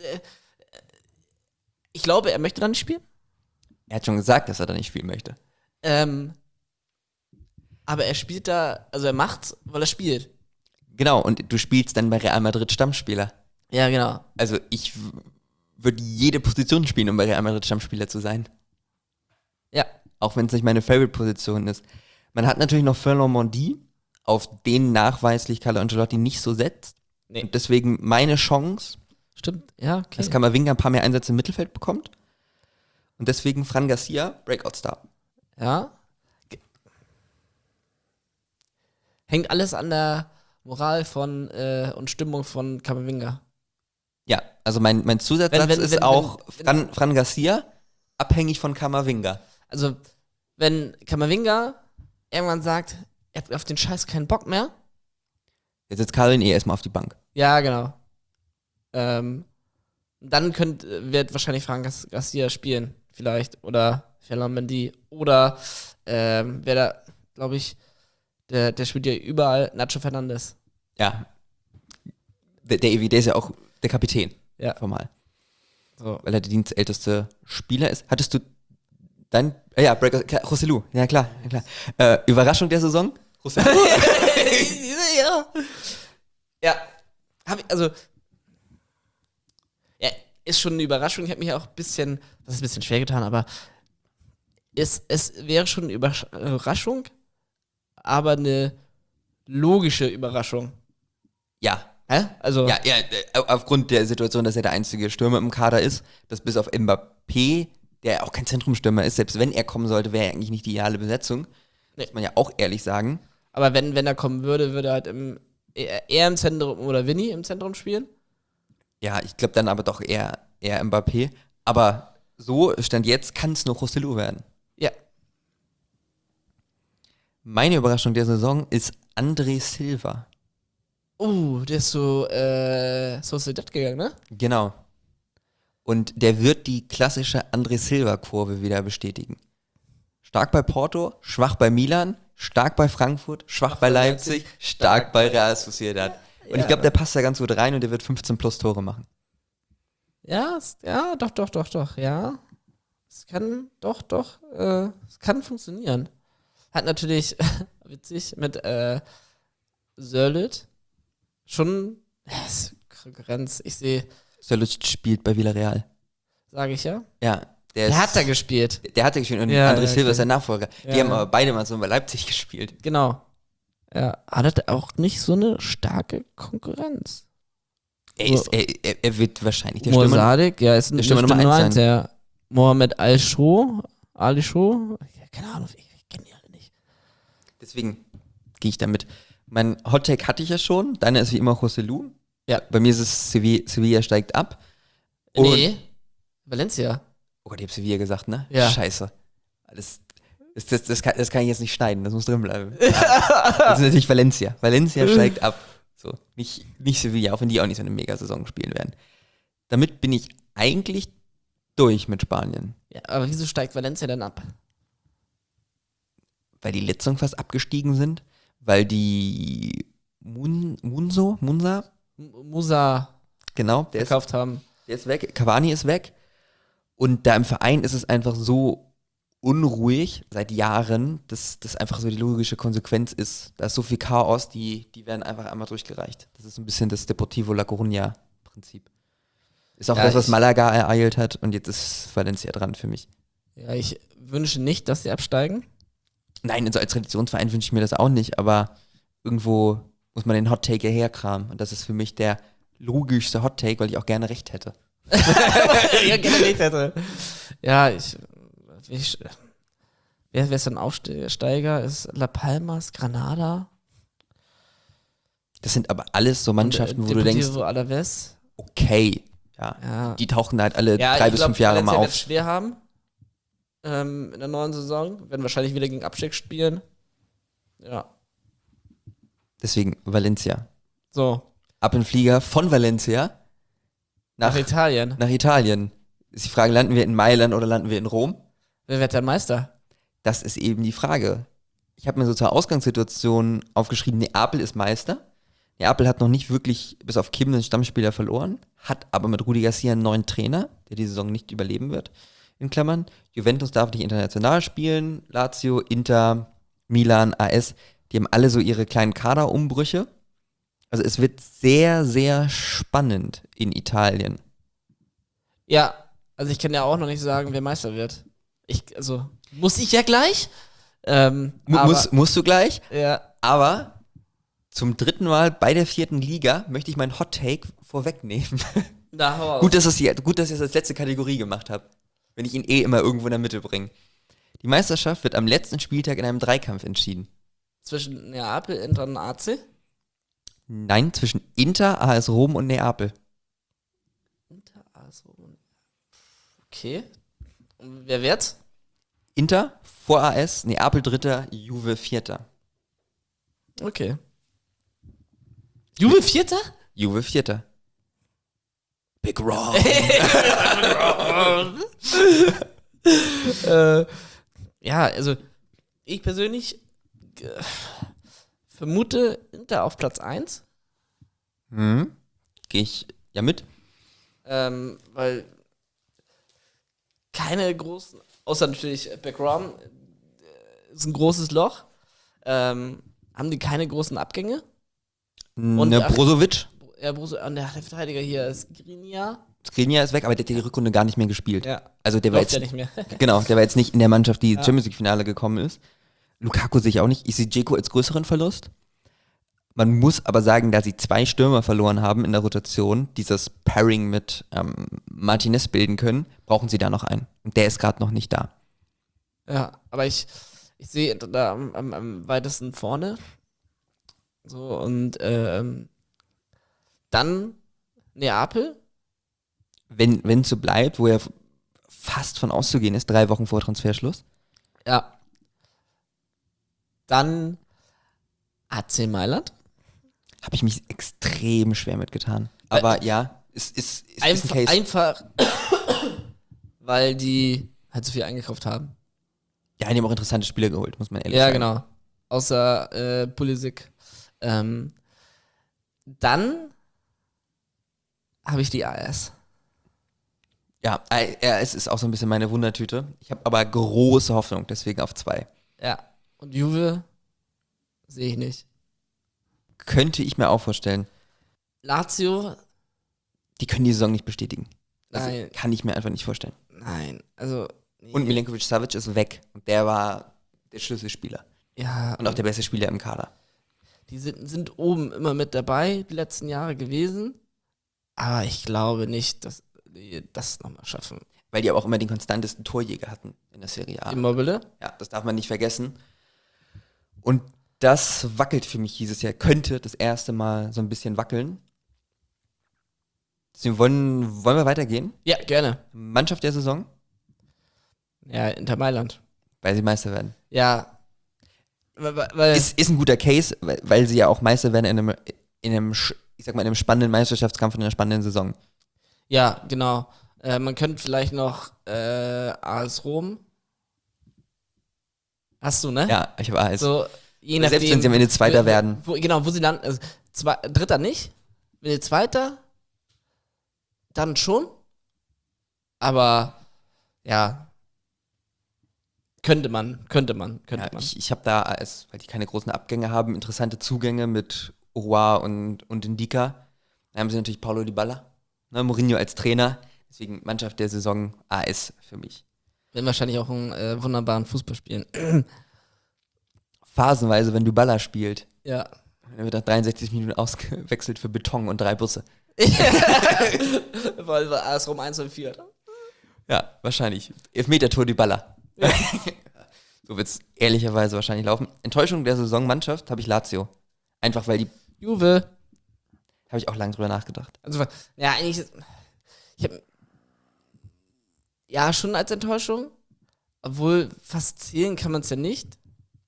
ich glaube, er möchte da nicht spielen. Er hat schon gesagt, dass er da nicht spielen möchte. Aber er spielt da, also er macht's, weil er spielt. Genau, und du spielst dann bei Real Madrid Stammspieler. Ja, genau. Also ich würde jede Position spielen, um bei Real Madrid Stammspieler zu sein. Ja. Auch wenn es nicht meine Favorite-Position ist. Man hat natürlich noch Fernand Mendy, auf den nachweislich Carlo Ancelotti nicht so setzt. Nee. Und deswegen meine Chance, Stimmt, ja, okay. dass Camavinga ein paar mehr Einsätze im Mittelfeld bekommt. Und deswegen Fran Garcia, Breakout-Star. Ja. Hängt alles an der Moral von und Stimmung von Camavinga. Ja, also mein Zusatzsatz ist auch Fran Garcia, abhängig von Camavinga. Also, wenn Camavinga irgendwann sagt, er hat auf den Scheiß keinen Bock mehr. Jetzt sitzt Karin erstmal auf die Bank. Ja, genau. Dann wird wahrscheinlich Fran Garcia spielen, vielleicht. Oder Ferland Mendy. Oder wer da, glaube ich, der spielt ja überall, Nacho Fernandes. Ja. Der ist ja auch der Kapitän. Ja. Formal. So. Weil er der dienstälteste Spieler ist. Hattest du Joselu. Ja, klar. Überraschung der Saison? Joselu. Ja. Ja. Ja, ist schon eine Überraschung. Ich habe mich auch ein bisschen schwer getan, aber es wäre schon eine Überraschung, aber eine logische Überraschung. Ja. Hä? Also, Ja, aufgrund der Situation, dass er der einzige Stürmer im Kader ist, dass bis auf Mbappé, der auch kein Zentrumstürmer ist, selbst wenn er kommen sollte, wäre er eigentlich nicht die ideale Besetzung. Nee. Muss man ja auch ehrlich sagen. aber wenn er kommen würde, würde er halt eher im Zentrum oder Vinny im Zentrum spielen. Ja, ich glaube dann aber doch eher Mbappé. Aber so, Stand jetzt, kann es nur Joselu werden. Ja. Meine Überraschung der Saison ist André Silva. Der ist so Sociedad gegangen, ne? Genau. Und der wird die klassische André Silva-Kurve wieder bestätigen. Stark bei Porto, schwach bei Milan, stark bei Frankfurt, schwach bei Leipzig, stark bei Real Sociedad. Und ich glaube, der passt da ganz gut rein und der wird 15 plus Tore machen. Ja, doch, ja. Es kann, es kann funktionieren. Hat natürlich, witzig, mit Sörlot schon, ist Konkurrenz, ich sehe, Sörlot spielt bei Villarreal. sage ich ja. Ja, Der hat da gespielt. Der hat da gespielt und Ja, André ja, Silva okay. ist der Nachfolger. Die Ja. haben aber beide mal so bei Leipzig gespielt. Genau. Ja, hat er auch nicht so eine starke Konkurrenz. Er wird wahrscheinlich der Stürmer. Mosadik, ja, ist der Stürmer Nummer Nummer 1 1, ja. Mohamed Ali-Sho, keine Ahnung, ich kenne die alle nicht. Deswegen gehe ich damit. Mein Hottake hatte ich ja schon. Deiner ist wie immer Joselu. Ja. Bei mir ist es Sevilla steigt ab. Und Nee, Valencia. Oh Gott, ich hab's Sevilla gesagt, ne? Ja. Scheiße. Das kann ich jetzt nicht schneiden, das muss drin bleiben. Das ist natürlich Valencia. Valencia steigt ab. So, nicht Sevilla, auch wenn die auch nicht so eine Mega-Saison spielen werden. Damit bin ich eigentlich durch mit Spanien. Ja, aber wieso steigt Valencia denn ab? Weil die Letzten fast abgestiegen sind, weil die Musa, Musa genau, der verkauft haben. ist weg, Cavani ist weg und da im Verein ist es einfach so unruhig seit Jahren, dass das einfach so die logische Konsequenz ist. Da ist so viel Chaos, die werden einfach einmal durchgereicht. Das ist ein bisschen das Deportivo La Coruña-Prinzip. Ist auch Ja, das, was Malaga ereilt hat und jetzt ist Valencia dran für mich. Ja, ich wünsche nicht, dass sie absteigen. Nein, also als Traditionsverein wünsche ich mir das auch nicht, aber irgendwo muss man den Hot-Take herkramen. Und das ist für mich der logischste Hot-Take, weil ich auch gerne recht hätte. Ja, gerne recht hätte. Ja, wer ist ein Aufsteiger? Ist La Palmas, Granada? Das sind aber alles so Mannschaften, wo du denkst, Deportivo Alavés. okay, ja, Ja. die tauchen halt alle Ja, 3 bis 5 Jahre mal Valencia wird auf. es schwer haben in der neuen Saison. Werden wahrscheinlich wieder gegen Abstieg spielen. Ja. Deswegen Valencia. So, Ab in den Flieger von Valencia nach Italien. nach Italien. Ist die Frage, landen wir in Mailand oder landen wir in Rom? Wer wird der Meister? Das ist eben die Frage. Ich habe mir so zur Ausgangssituation aufgeschrieben, Neapel ist Meister. Neapel hat noch nicht wirklich bis auf Kim den Stammspieler verloren, hat aber mit Rudi Garcia einen neuen Trainer, der die Saison nicht überleben wird, in Klammern. Juventus darf nicht international spielen, Lazio, Inter, Milan, AS, die haben alle so ihre kleinen Kaderumbrüche. Also es wird sehr, sehr spannend in Italien. Ja, also ich kann ja auch noch nicht sagen, wer Meister wird. Muss ich ja gleich. Musst du gleich, Ja. aber zum 3. Mal bei der 4. Liga möchte ich meinen Hot Take vorwegnehmen. Da hau auf. Gut, dass ich das als letzte Kategorie gemacht habe. Wenn ich ihn immer irgendwo in der Mitte bringe. Die Meisterschaft wird am letzten Spieltag in einem Dreikampf entschieden. Zwischen Neapel, Inter und AC? Nein, zwischen Inter, AS Rom und Neapel. Inter, AC. Okay. Und wer wird's? Inter vor AS, Neapel 3., Juve 4. Okay. Juve Vierter? Juve 4. Big Wrong. Ja, also ich persönlich vermute Inter auf Platz 1. Gehe ich ja mit. Weil keine großen, außer natürlich Background, ist ein großes Loch. Haben die keine großen Abgänge? Und Brozovic. Ja, und der Verteidiger hier ist Skriniar. Skriniar ist weg, aber der hat die Rückrunde gar nicht mehr gespielt. Ja. Also der war Läuft jetzt ja nicht mehr. Genau, der war jetzt nicht in der Mannschaft, die Champions League Finale gekommen ist. Lukaku sehe ich auch nicht. Ich sehe Dzeko als größeren Verlust. Man muss aber sagen, da sie 2 Stürmer verloren haben in der Rotation, dieses Pairing mit Martinez bilden können, brauchen sie da noch einen. Und der ist gerade noch nicht da. Ja, aber ich sehe da am weitesten vorne. So, und dann Neapel. Wenn es so bleibt, wo ja fast von auszugehen ist, 3 Wochen vor Transferschluss. Ja. Dann AC Mailand. Habe ich mich extrem schwer mitgetan. Aber ja, ist ein Case. Einfach, weil die halt so viel eingekauft haben. Ja, die haben auch interessante Spieler geholt, muss man ehrlich Ja, sagen. genau. Außer Pulisic. Dann habe ich die AS. Ja, es ist auch so ein bisschen meine Wundertüte. Ich habe aber große Hoffnung, deswegen auf 2. Ja. Und Juve sehe ich nicht. Könnte ich mir auch vorstellen. Lazio, Die können die Saison nicht bestätigen. Also Nein. kann ich mir einfach nicht vorstellen. nein. Also, nee. Und Milinkovic-Savic ist weg. Und der war der Schlüsselspieler. Ja, Und auch der beste Spieler im Kader. die sind oben immer mit dabei, die letzten Jahre gewesen. Aber ich glaube nicht, dass die das nochmal schaffen. Weil die aber auch immer den konstantesten Torjäger hatten in der Serie A. Immobile? Ja, das darf man nicht vergessen. Und das wackelt für mich dieses Jahr. Könnte das erste Mal so ein bisschen wackeln. Deswegen wollen wir weitergehen? Ja, gerne. Mannschaft der Saison? Ja, Inter Mailand. weil sie Meister werden. Ja. Weil Ist ein guter Case, weil sie ja auch Meister werden in einem, ich sag mal, in einem spannenden Meisterschaftskampf und in einer spannenden Saison. ja, genau. Man könnte vielleicht noch AS Rom. Hast du, ne? Ja, ich weiß. So, je nachdem. Selbst wenn sie am Ende Zweiter werden. Wo sie landen. Also, Dritter nicht. Wenn ihr Zweiter, dann schon. Aber, ja. Könnte man. Ja, ich habe da, weil die keine großen Abgänge haben, interessante Zugänge mit Aouar und Ndika. Da haben sie natürlich Paulo Dybala, ne, Mourinho als Trainer. Deswegen Mannschaft der Saison AS für mich. Werden wahrscheinlich auch einen wunderbaren Fußball spielen. Phasenweise, wenn Dybala spielt, Ja. dann wird nach 63 Minuten ausgewechselt für Beton und 3 Busse. Weil AS Rom 1 und 4. Ja, wahrscheinlich. Elfmeter-Tor Dybala. Ja. So wird es ehrlicherweise wahrscheinlich laufen. Enttäuschung der Saisonmannschaft habe ich Lazio. Einfach weil die, Juve. habe ich auch lange drüber nachgedacht. Also, ja, eigentlich. Ich hab, ja, schon als Enttäuschung. Obwohl, fast zählen kann man es ja nicht.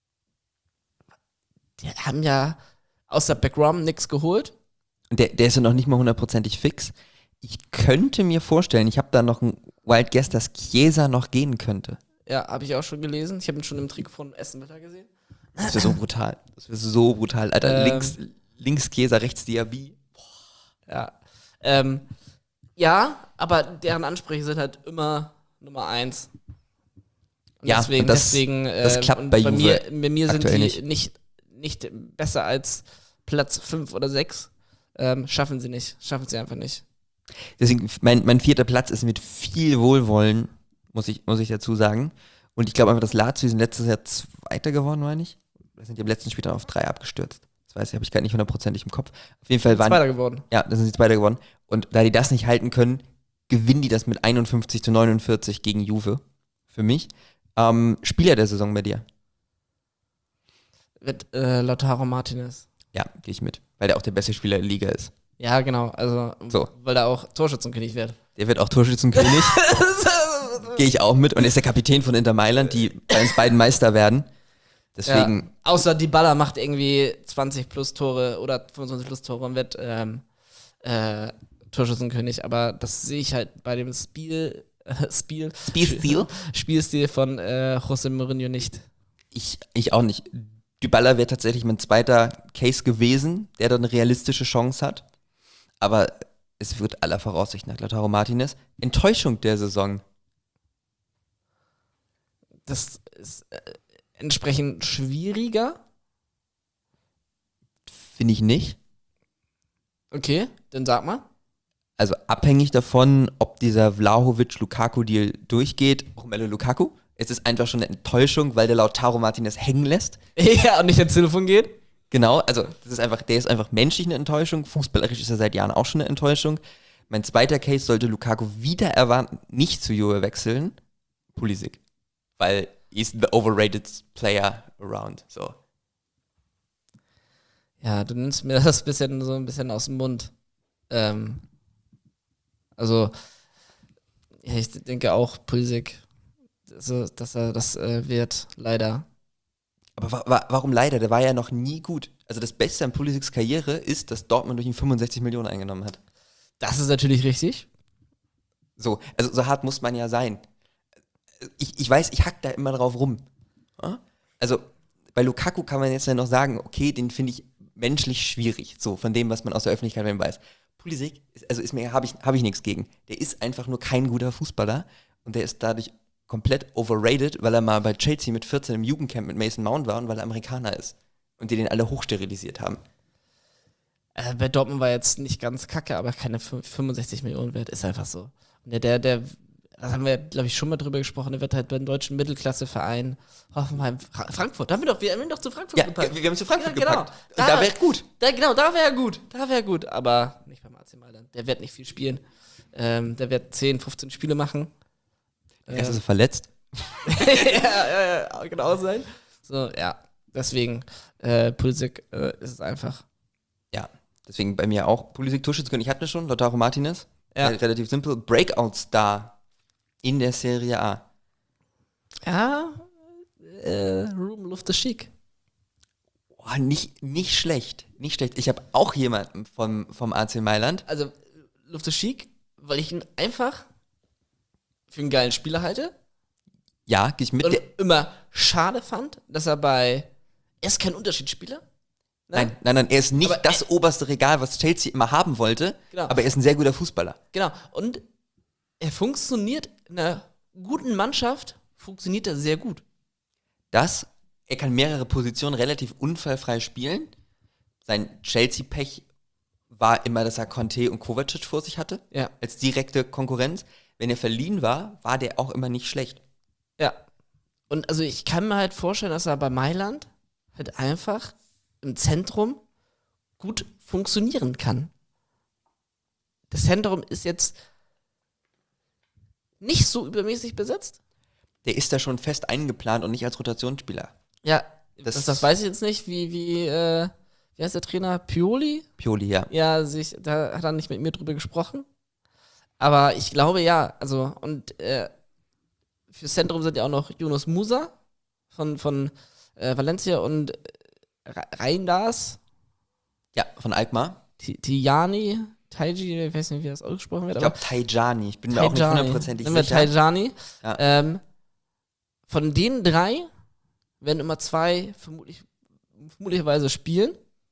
Die haben ja außer Backrom nichts geholt. Und der ist ja noch nicht mal hundertprozentig fix. Ich könnte mir vorstellen, ich habe da noch einen Wild Guess, dass Chiesa noch gehen könnte. Ja, habe ich auch schon gelesen. Ich habe ihn schon im Trikot von Aston Villa gesehen. Das wäre so brutal. Das wäre so brutal. Alter, links Chiesa, rechts Diaby. Ja. Ja, aber deren Ansprüche sind halt immer Nummer 1. Und Ja, deswegen, und das klappt und bei bei Juve mir sind aktuell die nicht besser als Platz 5 oder 6. Schaffen sie einfach nicht. Deswegen, mein 4. Platz ist mit viel Wohlwollen, muss ich dazu sagen. Und ich glaube einfach, dass Lazio sind letztes Jahr Zweiter geworden, meine ich. Da sind die am letzten Spiel dann auf 3 abgestürzt. Das weiß ich, habe ich gar nicht hundertprozentig im Kopf. Auf jeden Fall waren Zweiter geworden. Ja, da sind sie Zweiter geworden. Und da die das nicht halten können, gewinnen die das mit 51-49 gegen Juve. Für mich. Spieler der Saison bei dir? Wird Lautaro Martinez. Ja, gehe ich mit. Weil der auch der beste Spieler der Liga ist. Ja, genau. Also, So. weil er auch Torschützenkönig wird. Der wird auch Torschützenkönig. Gehe ich auch mit. Und ist der Kapitän von Inter Mailand, die bei uns beiden Meister werden. Deswegen. Ja, außer Dybala macht irgendwie 20 plus Tore oder 25 plus Tore und wird Torschützenkönig. Aber das sehe ich halt bei dem Spielstil von José Mourinho nicht. Ich auch nicht. Dybala wäre tatsächlich mein zweiter Case gewesen, der dann eine realistische Chance hat. Aber es wird aller Voraussicht nach Lautaro Martinez. Enttäuschung der Saison. Das ist entsprechend schwieriger. Finde ich nicht. Okay, dann sag mal. Also abhängig davon, ob dieser Vlahovic-Lukaku-Deal durchgeht, Romelu Lukaku. Es ist einfach schon eine Enttäuschung, weil der Lautaro Martinez hängen lässt. Ja, und nicht ans Telefon geht. Genau, also der ist einfach menschlich eine Enttäuschung. Fußballerisch ist er seit Jahren auch schon eine Enttäuschung. Mein zweiter Case sollte Lukaku wieder erwarten, nicht zu Juve wechseln. Pulisic. Weil he's the overrated player around. So. Ja, du nimmst mir das so ein bisschen aus dem Mund. Also, ja, ich denke auch, Pulisic, also, dass er das wird, leider. Aber warum leider? Der war ja noch nie gut. Also das Beste an Pulisics Karriere ist, dass Dortmund durch ihn 65 Millionen eingenommen hat. Das ist natürlich richtig. So, also so hart muss man ja sein. Ich weiß, ich hack da immer drauf rum. Ja? Also bei Lukaku kann man jetzt ja noch sagen, okay, den finde ich menschlich schwierig, so von dem, was man aus der Öffentlichkeit weiß. Pulisic, habe ich nichts gegen. Der ist einfach nur kein guter Fußballer und der ist dadurch komplett overrated, weil er mal bei Chelsea mit 14 im Jugendcamp mit Mason Mount war und weil er Amerikaner ist. Und die den alle hochsterilisiert haben. Bei Dortmund war jetzt nicht ganz kacke, aber keine 65 Millionen wert, ist einfach so. Und der, das haben wir, glaube ich, schon mal drüber gesprochen, der wird halt beim deutschen Mittelklasseverein Hoffenheim, Frankfurt, wir haben ihn doch zu Frankfurt gepackt. Wir haben ihn zu Frankfurt gepackt. Und da wäre gut. Da wäre er gut, aber nicht beim AC Mailand. Der wird nicht viel spielen. Der wird 10, 15 Spiele machen. Erst ist er verletzt. ja, genau sein. So, ja, deswegen, Pulisic ist es einfach. Ja, deswegen bei mir auch. Pulisic, Torschützenkönig, ich hatte schon, Lautaro Martinez. Ja. Relativ simpel. Breakout-Star in der Serie A. Ja, Ruben Loftus-Cheek. Oh, nicht schlecht. Nicht schlecht. Ich habe auch jemanden vom AC Mailand. Also, Loftus-Cheek, weil ich ihn einfach für einen geilen Spieler halte. Ja, gehe ich mit. Und immer schade fand, dass er ist kein Unterschiedsspieler. Ne? Nein, er ist nicht Aber das oberste Regal, was Chelsea immer haben wollte, Genau. aber er ist ein sehr guter Fußballer. Genau. Und er funktioniert in einer guten Mannschaft, funktioniert er sehr gut. Er kann mehrere Positionen relativ unfallfrei spielen. Sein Chelsea-Pech war immer, dass er Conte und Kovacic vor sich hatte, Ja. als direkte Konkurrenz. Wenn er verliehen war der auch immer nicht schlecht. Ja. Und also ich kann mir halt vorstellen, dass er bei Mailand halt einfach im Zentrum gut funktionieren kann. Das Zentrum ist jetzt nicht so übermäßig besetzt. Der ist da schon fest eingeplant und nicht als Rotationsspieler. Ja, Das- das weiß ich jetzt nicht, wie heißt der Trainer? Pioli? Pioli, ja. Ja, da hat er nicht mit mir drüber gesprochen. Aber ich glaube ja, also und fürs Zentrum sind ja auch noch Yunus Musa von Valencia und Reinders, Ja, von Alkmaar. Taiji, ich weiß nicht, wie das ausgesprochen wird. Ich glaube Tajani. Ich bin mir auch nicht Tajani. hundertprozentig Nehmen wir sicher. Tajani. Ja. Von den drei werden immer zwei vermutlicherweise spielen.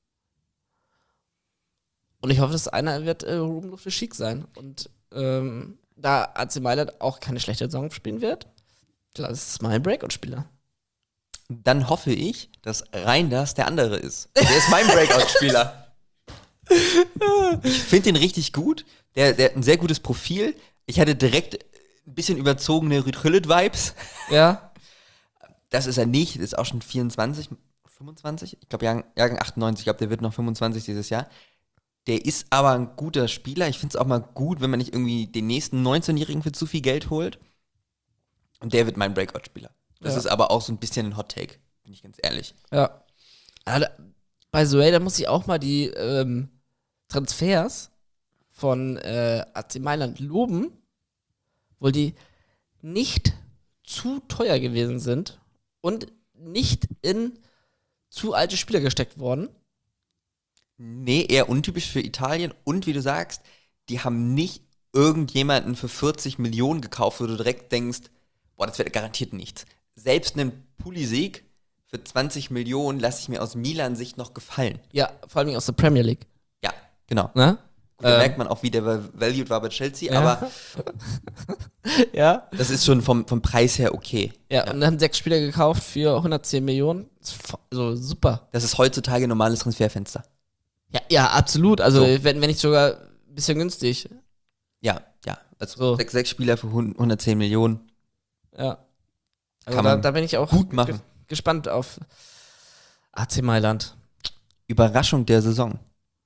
Und ich hoffe, dass einer wird Ruben Loftus-Cheek sein. Und da AC Mailand auch keine schlechte Saison spielen wird, das ist mein Breakout-Spieler. Dann hoffe ich, dass Reinders der andere ist. Der ist mein Breakout-Spieler. Ich finde den richtig gut. Der hat ein sehr gutes Profil. Ich hatte direkt ein bisschen überzogene Ruud Gullit-Vibes. Ja. Das ist er nicht. Ist auch schon 24, 25. Ich glaube, Jahrgang 98. Ich glaube, der wird noch 25 dieses Jahr. Der ist aber ein guter Spieler. Ich finde es auch mal gut, wenn man nicht irgendwie den nächsten 19-Jährigen für zu viel Geld holt. Und der wird mein Breakout-Spieler. Das Ja. ist aber auch so ein bisschen ein Hot-Take, bin ich ganz ehrlich. Ja. Also, bei Zoe, da muss ich auch mal die Transfers von AC Mailand loben, weil die nicht zu teuer gewesen sind und nicht in zu alte Spieler gesteckt worden. Nee, eher untypisch für Italien. Und wie du sagst, die haben nicht irgendjemanden für 40 Millionen gekauft, wo du direkt denkst, boah, das wird garantiert nichts. Selbst einen Pulisic für 20 Millionen lasse ich mir aus Milan-Sicht noch gefallen. Ja, vor allem aus der Premier League. Ja, genau. Ne? Gut, da merkt man auch, wie der valued war bei Chelsea, Ja. aber Ja. das ist schon vom Preis her okay. Ja, und dann haben 6 Spieler gekauft für 110 Millionen. So super. Das ist heutzutage ein normales Transferfenster. Ja, absolut. Also, So. wenn nicht sogar ein bisschen günstig. Ja. Also So. 6 Spieler für 110 Millionen. Ja. Also Kann man da bin ich auch gut machen. Gespannt auf AC Mailand. Überraschung der Saison.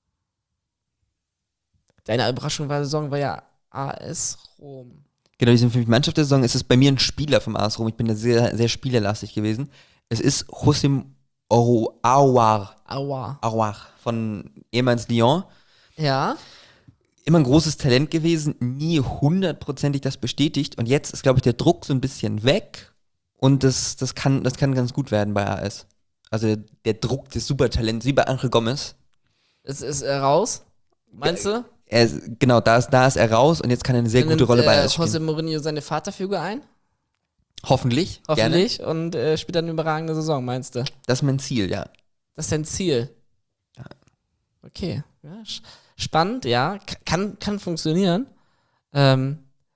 Deine Überraschung der Saison war ja AS Rom. Genau, die sind für mich Mannschaft der Saison. Es ist bei mir ein Spieler vom AS Rom. Ich bin da sehr, sehr spielerlastig gewesen. Es ist Houssem Aouar von ehemals Lyon. Ja. Immer ein großes Talent gewesen, nie hundertprozentig das bestätigt. Und jetzt ist, glaube ich, der Druck so ein bisschen weg. Und das kann ganz gut werden bei AS. Also der Druck des Supertalents, wie bei Angel Gomez. Es ist raus, meinst du? Genau, da ist er raus und jetzt kann er eine sehr gute Rolle bei AS José spielen. Mourinho seine Vaterfigur ein? Hoffentlich. Hoffentlich. Und spielt dann eine überragende Saison, meinst du? Das ist mein Ziel, ja. Das ist dein Ziel. Ja. Okay. Ja, spannend, ja. Kann funktionieren. Also,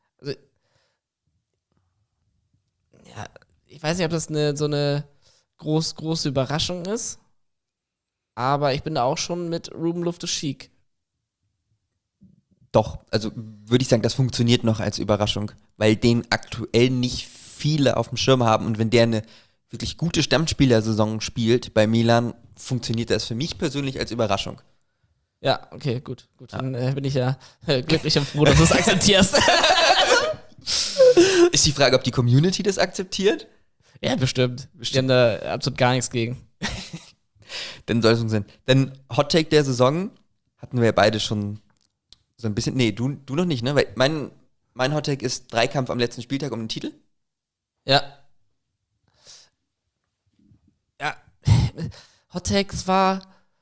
ja, ich weiß nicht, ob das so eine große Überraschung ist. Aber ich bin da auch schon mit Ruben Loftus-Cheek. Doch, also würde ich sagen, das funktioniert noch als Überraschung, weil den aktuell nicht viele auf dem Schirm haben und wenn der eine wirklich gute Stammspielersaison spielt bei Milan, funktioniert das für mich persönlich als Überraschung. Ja, okay, gut. Dann bin ich ja glücklich und froh, dass du es akzeptierst. Ist die Frage, ob die Community das akzeptiert? Ja, bestimmt. Die haben da absolut gar nichts gegen. Dann soll es funktionieren. Denn Hot Take der Saison hatten wir ja beide schon so ein bisschen. Nee, du noch nicht, ne? Weil mein Hot Take ist Dreikampf am letzten Spieltag um den Titel. Ja. Hot Take, es war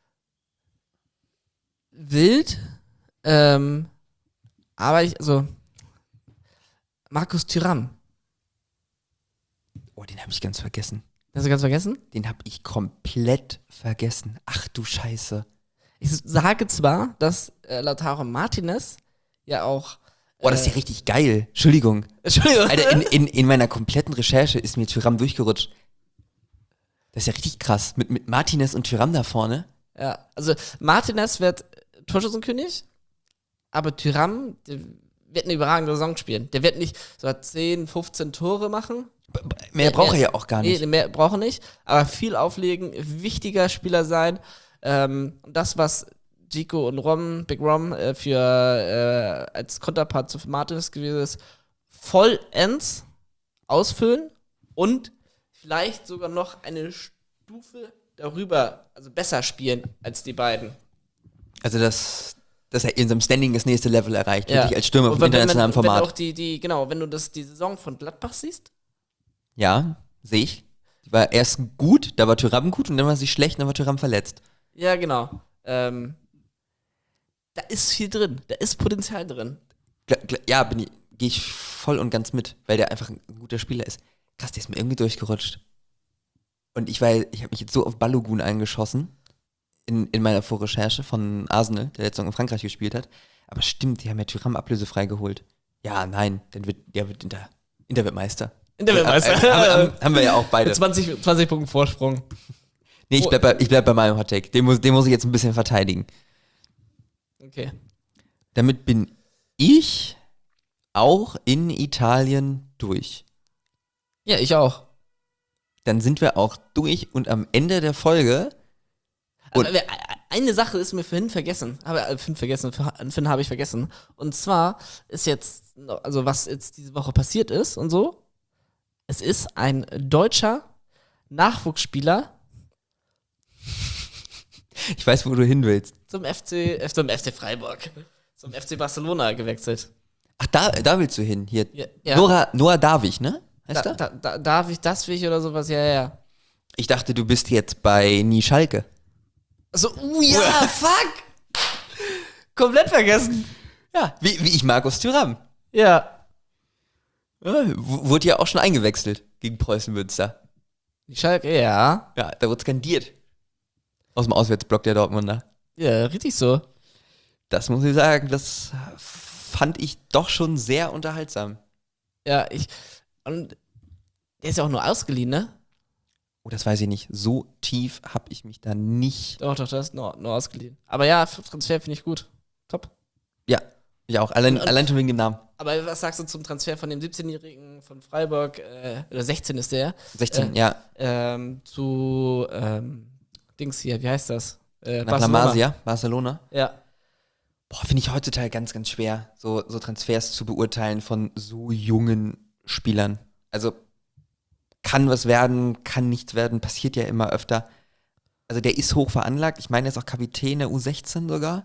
wild, aber Markus Thuram. Oh, den habe ich ganz vergessen. Hast du ganz vergessen? Den habe ich komplett vergessen. Ach du Scheiße. Ich sage zwar, dass Lautaro Martinez ja auch. Oh, das ist ja richtig geil. Entschuldigung. Entschuldigung. Alter, in meiner kompletten Recherche ist mir Thuram durchgerutscht. Das ist ja richtig krass. Mit Martinez und Thuram da vorne. Ja, also Martinez wird Torschützenkönig, aber Thuram, der wird eine überragende Saison spielen. Der wird nicht so 10, 15 Tore machen. Mehr braucht er ja auch gar nicht. Nee, mehr braucht er nicht, aber viel auflegen, wichtiger Spieler sein. Und das, was Zico und Big Rom als Konterpart zu Martinez gewesen ist, vollends ausfüllen und vielleicht sogar noch eine Stufe darüber, also besser spielen als die beiden. Also, dass er in seinem Standing das nächste Level erreicht, Ja. wirklich als Stürmer Und vom internationalen wenn Format. auch wenn du die Saison von Gladbach siehst, Ja, sehe ich. Die war erst gut, da war Thuram gut und dann war sie schlecht, dann war Thuram verletzt. ja, genau. Da ist viel drin, da ist Potenzial drin. Ja, gehe ich voll und ganz mit, weil der einfach ein guter Spieler ist. Krass, der ist mir irgendwie durchgerutscht. Und ich habe mich jetzt so auf Balogun eingeschossen in meiner Vorrecherche von Arsenal, der letzte Saison in Frankreich gespielt hat. Aber stimmt, die haben ja Thuram ablösefrei geholt. Ja, nein, der wird Inter wird Meister. Inter wird Meister. Haben wir ja auch beide. Mit 20 Punkten Vorsprung. Nee, ich bleib bei meinem Hot Take. Den muss ich jetzt ein bisschen verteidigen. Okay. Damit bin ich auch in Italien durch. Ja, ich auch. Dann sind wir auch durch und am Ende der Folge. Und Aber eine Sache ist mir vorhin vergessen. Vorhin habe ich vergessen. Und zwar ist jetzt, also was jetzt diese Woche passiert ist und so. Es ist ein deutscher Nachwuchsspieler ich weiß, wo du hin willst. zum FC Freiburg, zum FC Barcelona gewechselt. Ach, da willst du hin. Hier. Ja. Noah Davich, ne? Heißt er? Darf ich das will ich oder sowas? Ja. Ich dachte, du bist jetzt bei Schalke. So, ja, fuck! Komplett vergessen. Ja, wie ich Markus Thuram. Ja. Ja, wurde ja auch schon eingewechselt gegen Preußen Münster. Die Schalke, ja. Ja, da wurde skandiert. Aus dem Auswärtsblock der Dortmunder. Ja, richtig so. Das muss ich sagen, das fand ich doch schon sehr unterhaltsam. Ja, und der ist ja auch nur ausgeliehen, ne? Oh, das weiß ich nicht. So tief habe ich mich da nicht. Doch, der ist nur ausgeliehen. Aber ja, für Transfer finde ich gut. Top. Ja, ich auch. Allein schon wegen dem Namen. Aber was sagst du zum Transfer von dem 17-Jährigen von Freiburg, oder 16 ist der, 16, ja. zu Dings hier, wie heißt das? Nach La Masia, Barcelona. Ja. Boah, finde ich heutzutage ganz, ganz schwer, so Transfers zu beurteilen von so jungen Spielern. Also kann was werden, kann nichts werden, passiert ja immer öfter. Also der ist hoch veranlagt. Ich meine, er ist auch Kapitän der U16 sogar.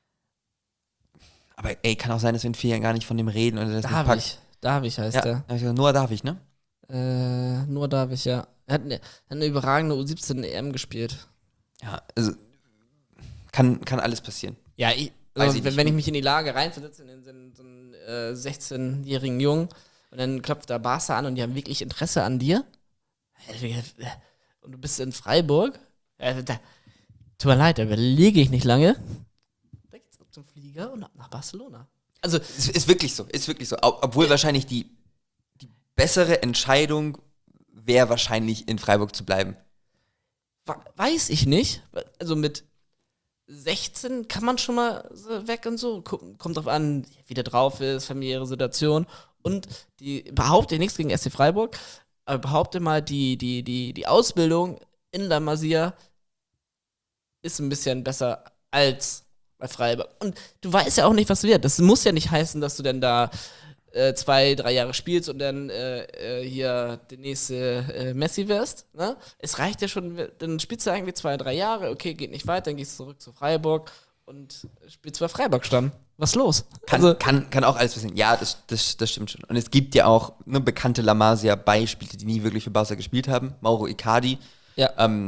Aber ey, kann auch sein, dass wir in 4 Jahren gar nicht von dem reden. Oder das nicht packt. David heißt Ja, der. also Noah Davich, ne? Nur David, ja. Er hat eine überragende U17 EM gespielt. Ja, also kann alles passieren. Ja, Weiß ich nicht. wenn ich mich in die Lage reinversetze, in so einen 16-jährigen Jungen, und dann klopft da Barca an und die haben wirklich Interesse an dir. Und du bist in Freiburg. Tut mir leid, da überlege ich nicht lange. Da geht's ab zum Flieger und ab nach Barcelona. Also, Es ist wirklich so. Obwohl wahrscheinlich die bessere Entscheidung wäre wahrscheinlich in Freiburg zu bleiben. weiß ich nicht. Also mit 16 kann man schon mal so weg und so. Kommt drauf an, wie der drauf ist, familiäre Situation. Und die behaupte nichts gegen SC Freiburg, aber behaupte mal, die Ausbildung in La Masia ist ein bisschen besser als bei Freiburg. Und du weißt ja auch nicht, was wird. Das muss ja nicht heißen, dass du dann da 2-3 Jahre spielst und dann hier der nächste Messi wirst. Ne? Es reicht ja schon, dann spielst du irgendwie 2-3 Jahre, okay, geht nicht weiter, dann gehst du zurück zu Freiburg und spielst bei Freiburg-Stamm. Was ist los? Kann auch alles passieren. Ja, das stimmt schon. Und es gibt ja auch bekannte La Masia-Beispiele, die nie wirklich für Barca gespielt haben. Mauro Icardi. Ja.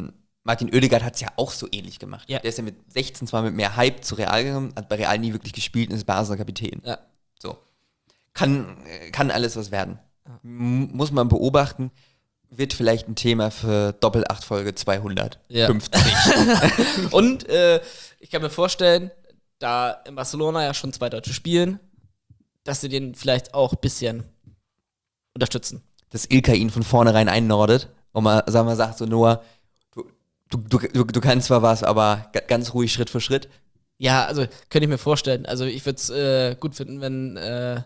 Martin Oedegaard hat es ja auch so ähnlich gemacht. Ja. Der ist ja mit 16 zwar mit mehr Hype zu Real gegangen, hat bei Real nie wirklich gespielt und ist bei Arsenal Kapitän. Ja. So. Kann alles was werden. Muss man beobachten. Wird vielleicht ein Thema für Doppel-8-Folge 250. Ja. Und ich kann mir vorstellen, da in Barcelona ja schon 2 Deutsche spielen, dass sie den vielleicht auch ein bisschen unterstützen. Dass Ilka ihn von vornherein einnordet und mal sagt so, Noah, du kannst zwar was, aber ganz ruhig Schritt für Schritt. Ja, also könnte ich mir vorstellen. Also ich würde es gut finden, wenn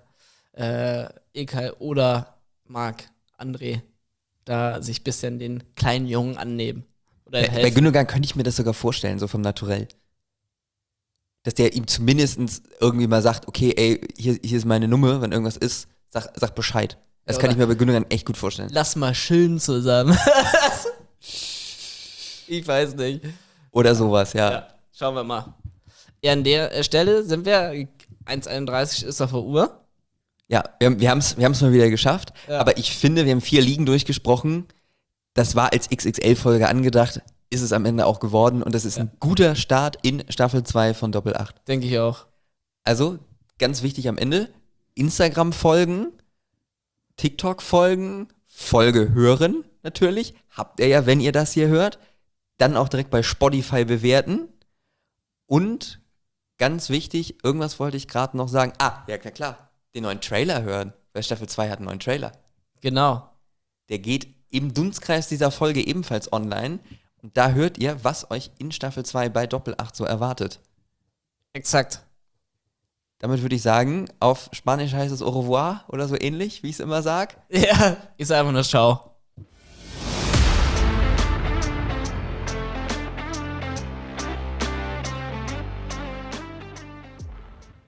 Ilkay oder Marc-André da sich ein bisschen den kleinen Jungen annehmen. Oder Bei Gündogan könnte ich mir das sogar vorstellen, so vom Naturell. Dass der ihm zumindest irgendwie mal sagt, okay, ey, hier ist meine Nummer, wenn irgendwas ist, sag Bescheid. Das kann ich mir bei Gündogan echt gut vorstellen. Lass mal chillen zusammen. Ich weiß nicht. Oder sowas, ja. Ja, schauen wir mal. Ja, an der Stelle sind wir, 1,31 ist auf der Uhr. Ja, wir haben's mal wieder geschafft. Ja. Aber ich finde, wir haben 4 Ligen durchgesprochen. Das war als XXL-Folge angedacht, ist es am Ende auch geworden. Und das ist ein guter Start in Staffel 2 von Doppel 8. Denke ich auch. Also, ganz wichtig am Ende, Instagram folgen, TikTok folgen, Folge hören natürlich. Habt ihr ja, wenn ihr das hier hört. Dann auch direkt bei Spotify bewerten. Und ganz wichtig, irgendwas wollte ich gerade noch sagen. Ja klar, den neuen Trailer hören. Weil Staffel 2 hat einen neuen Trailer. Genau. Der geht im Dunstkreis dieser Folge ebenfalls online. Und da hört ihr, was euch in Staffel 2 bei Doppel 8 so erwartet. Exakt. Damit würde ich sagen, auf Spanisch heißt es au revoir oder so ähnlich, wie ich es immer sage. Ja, ist einfach nur Schau.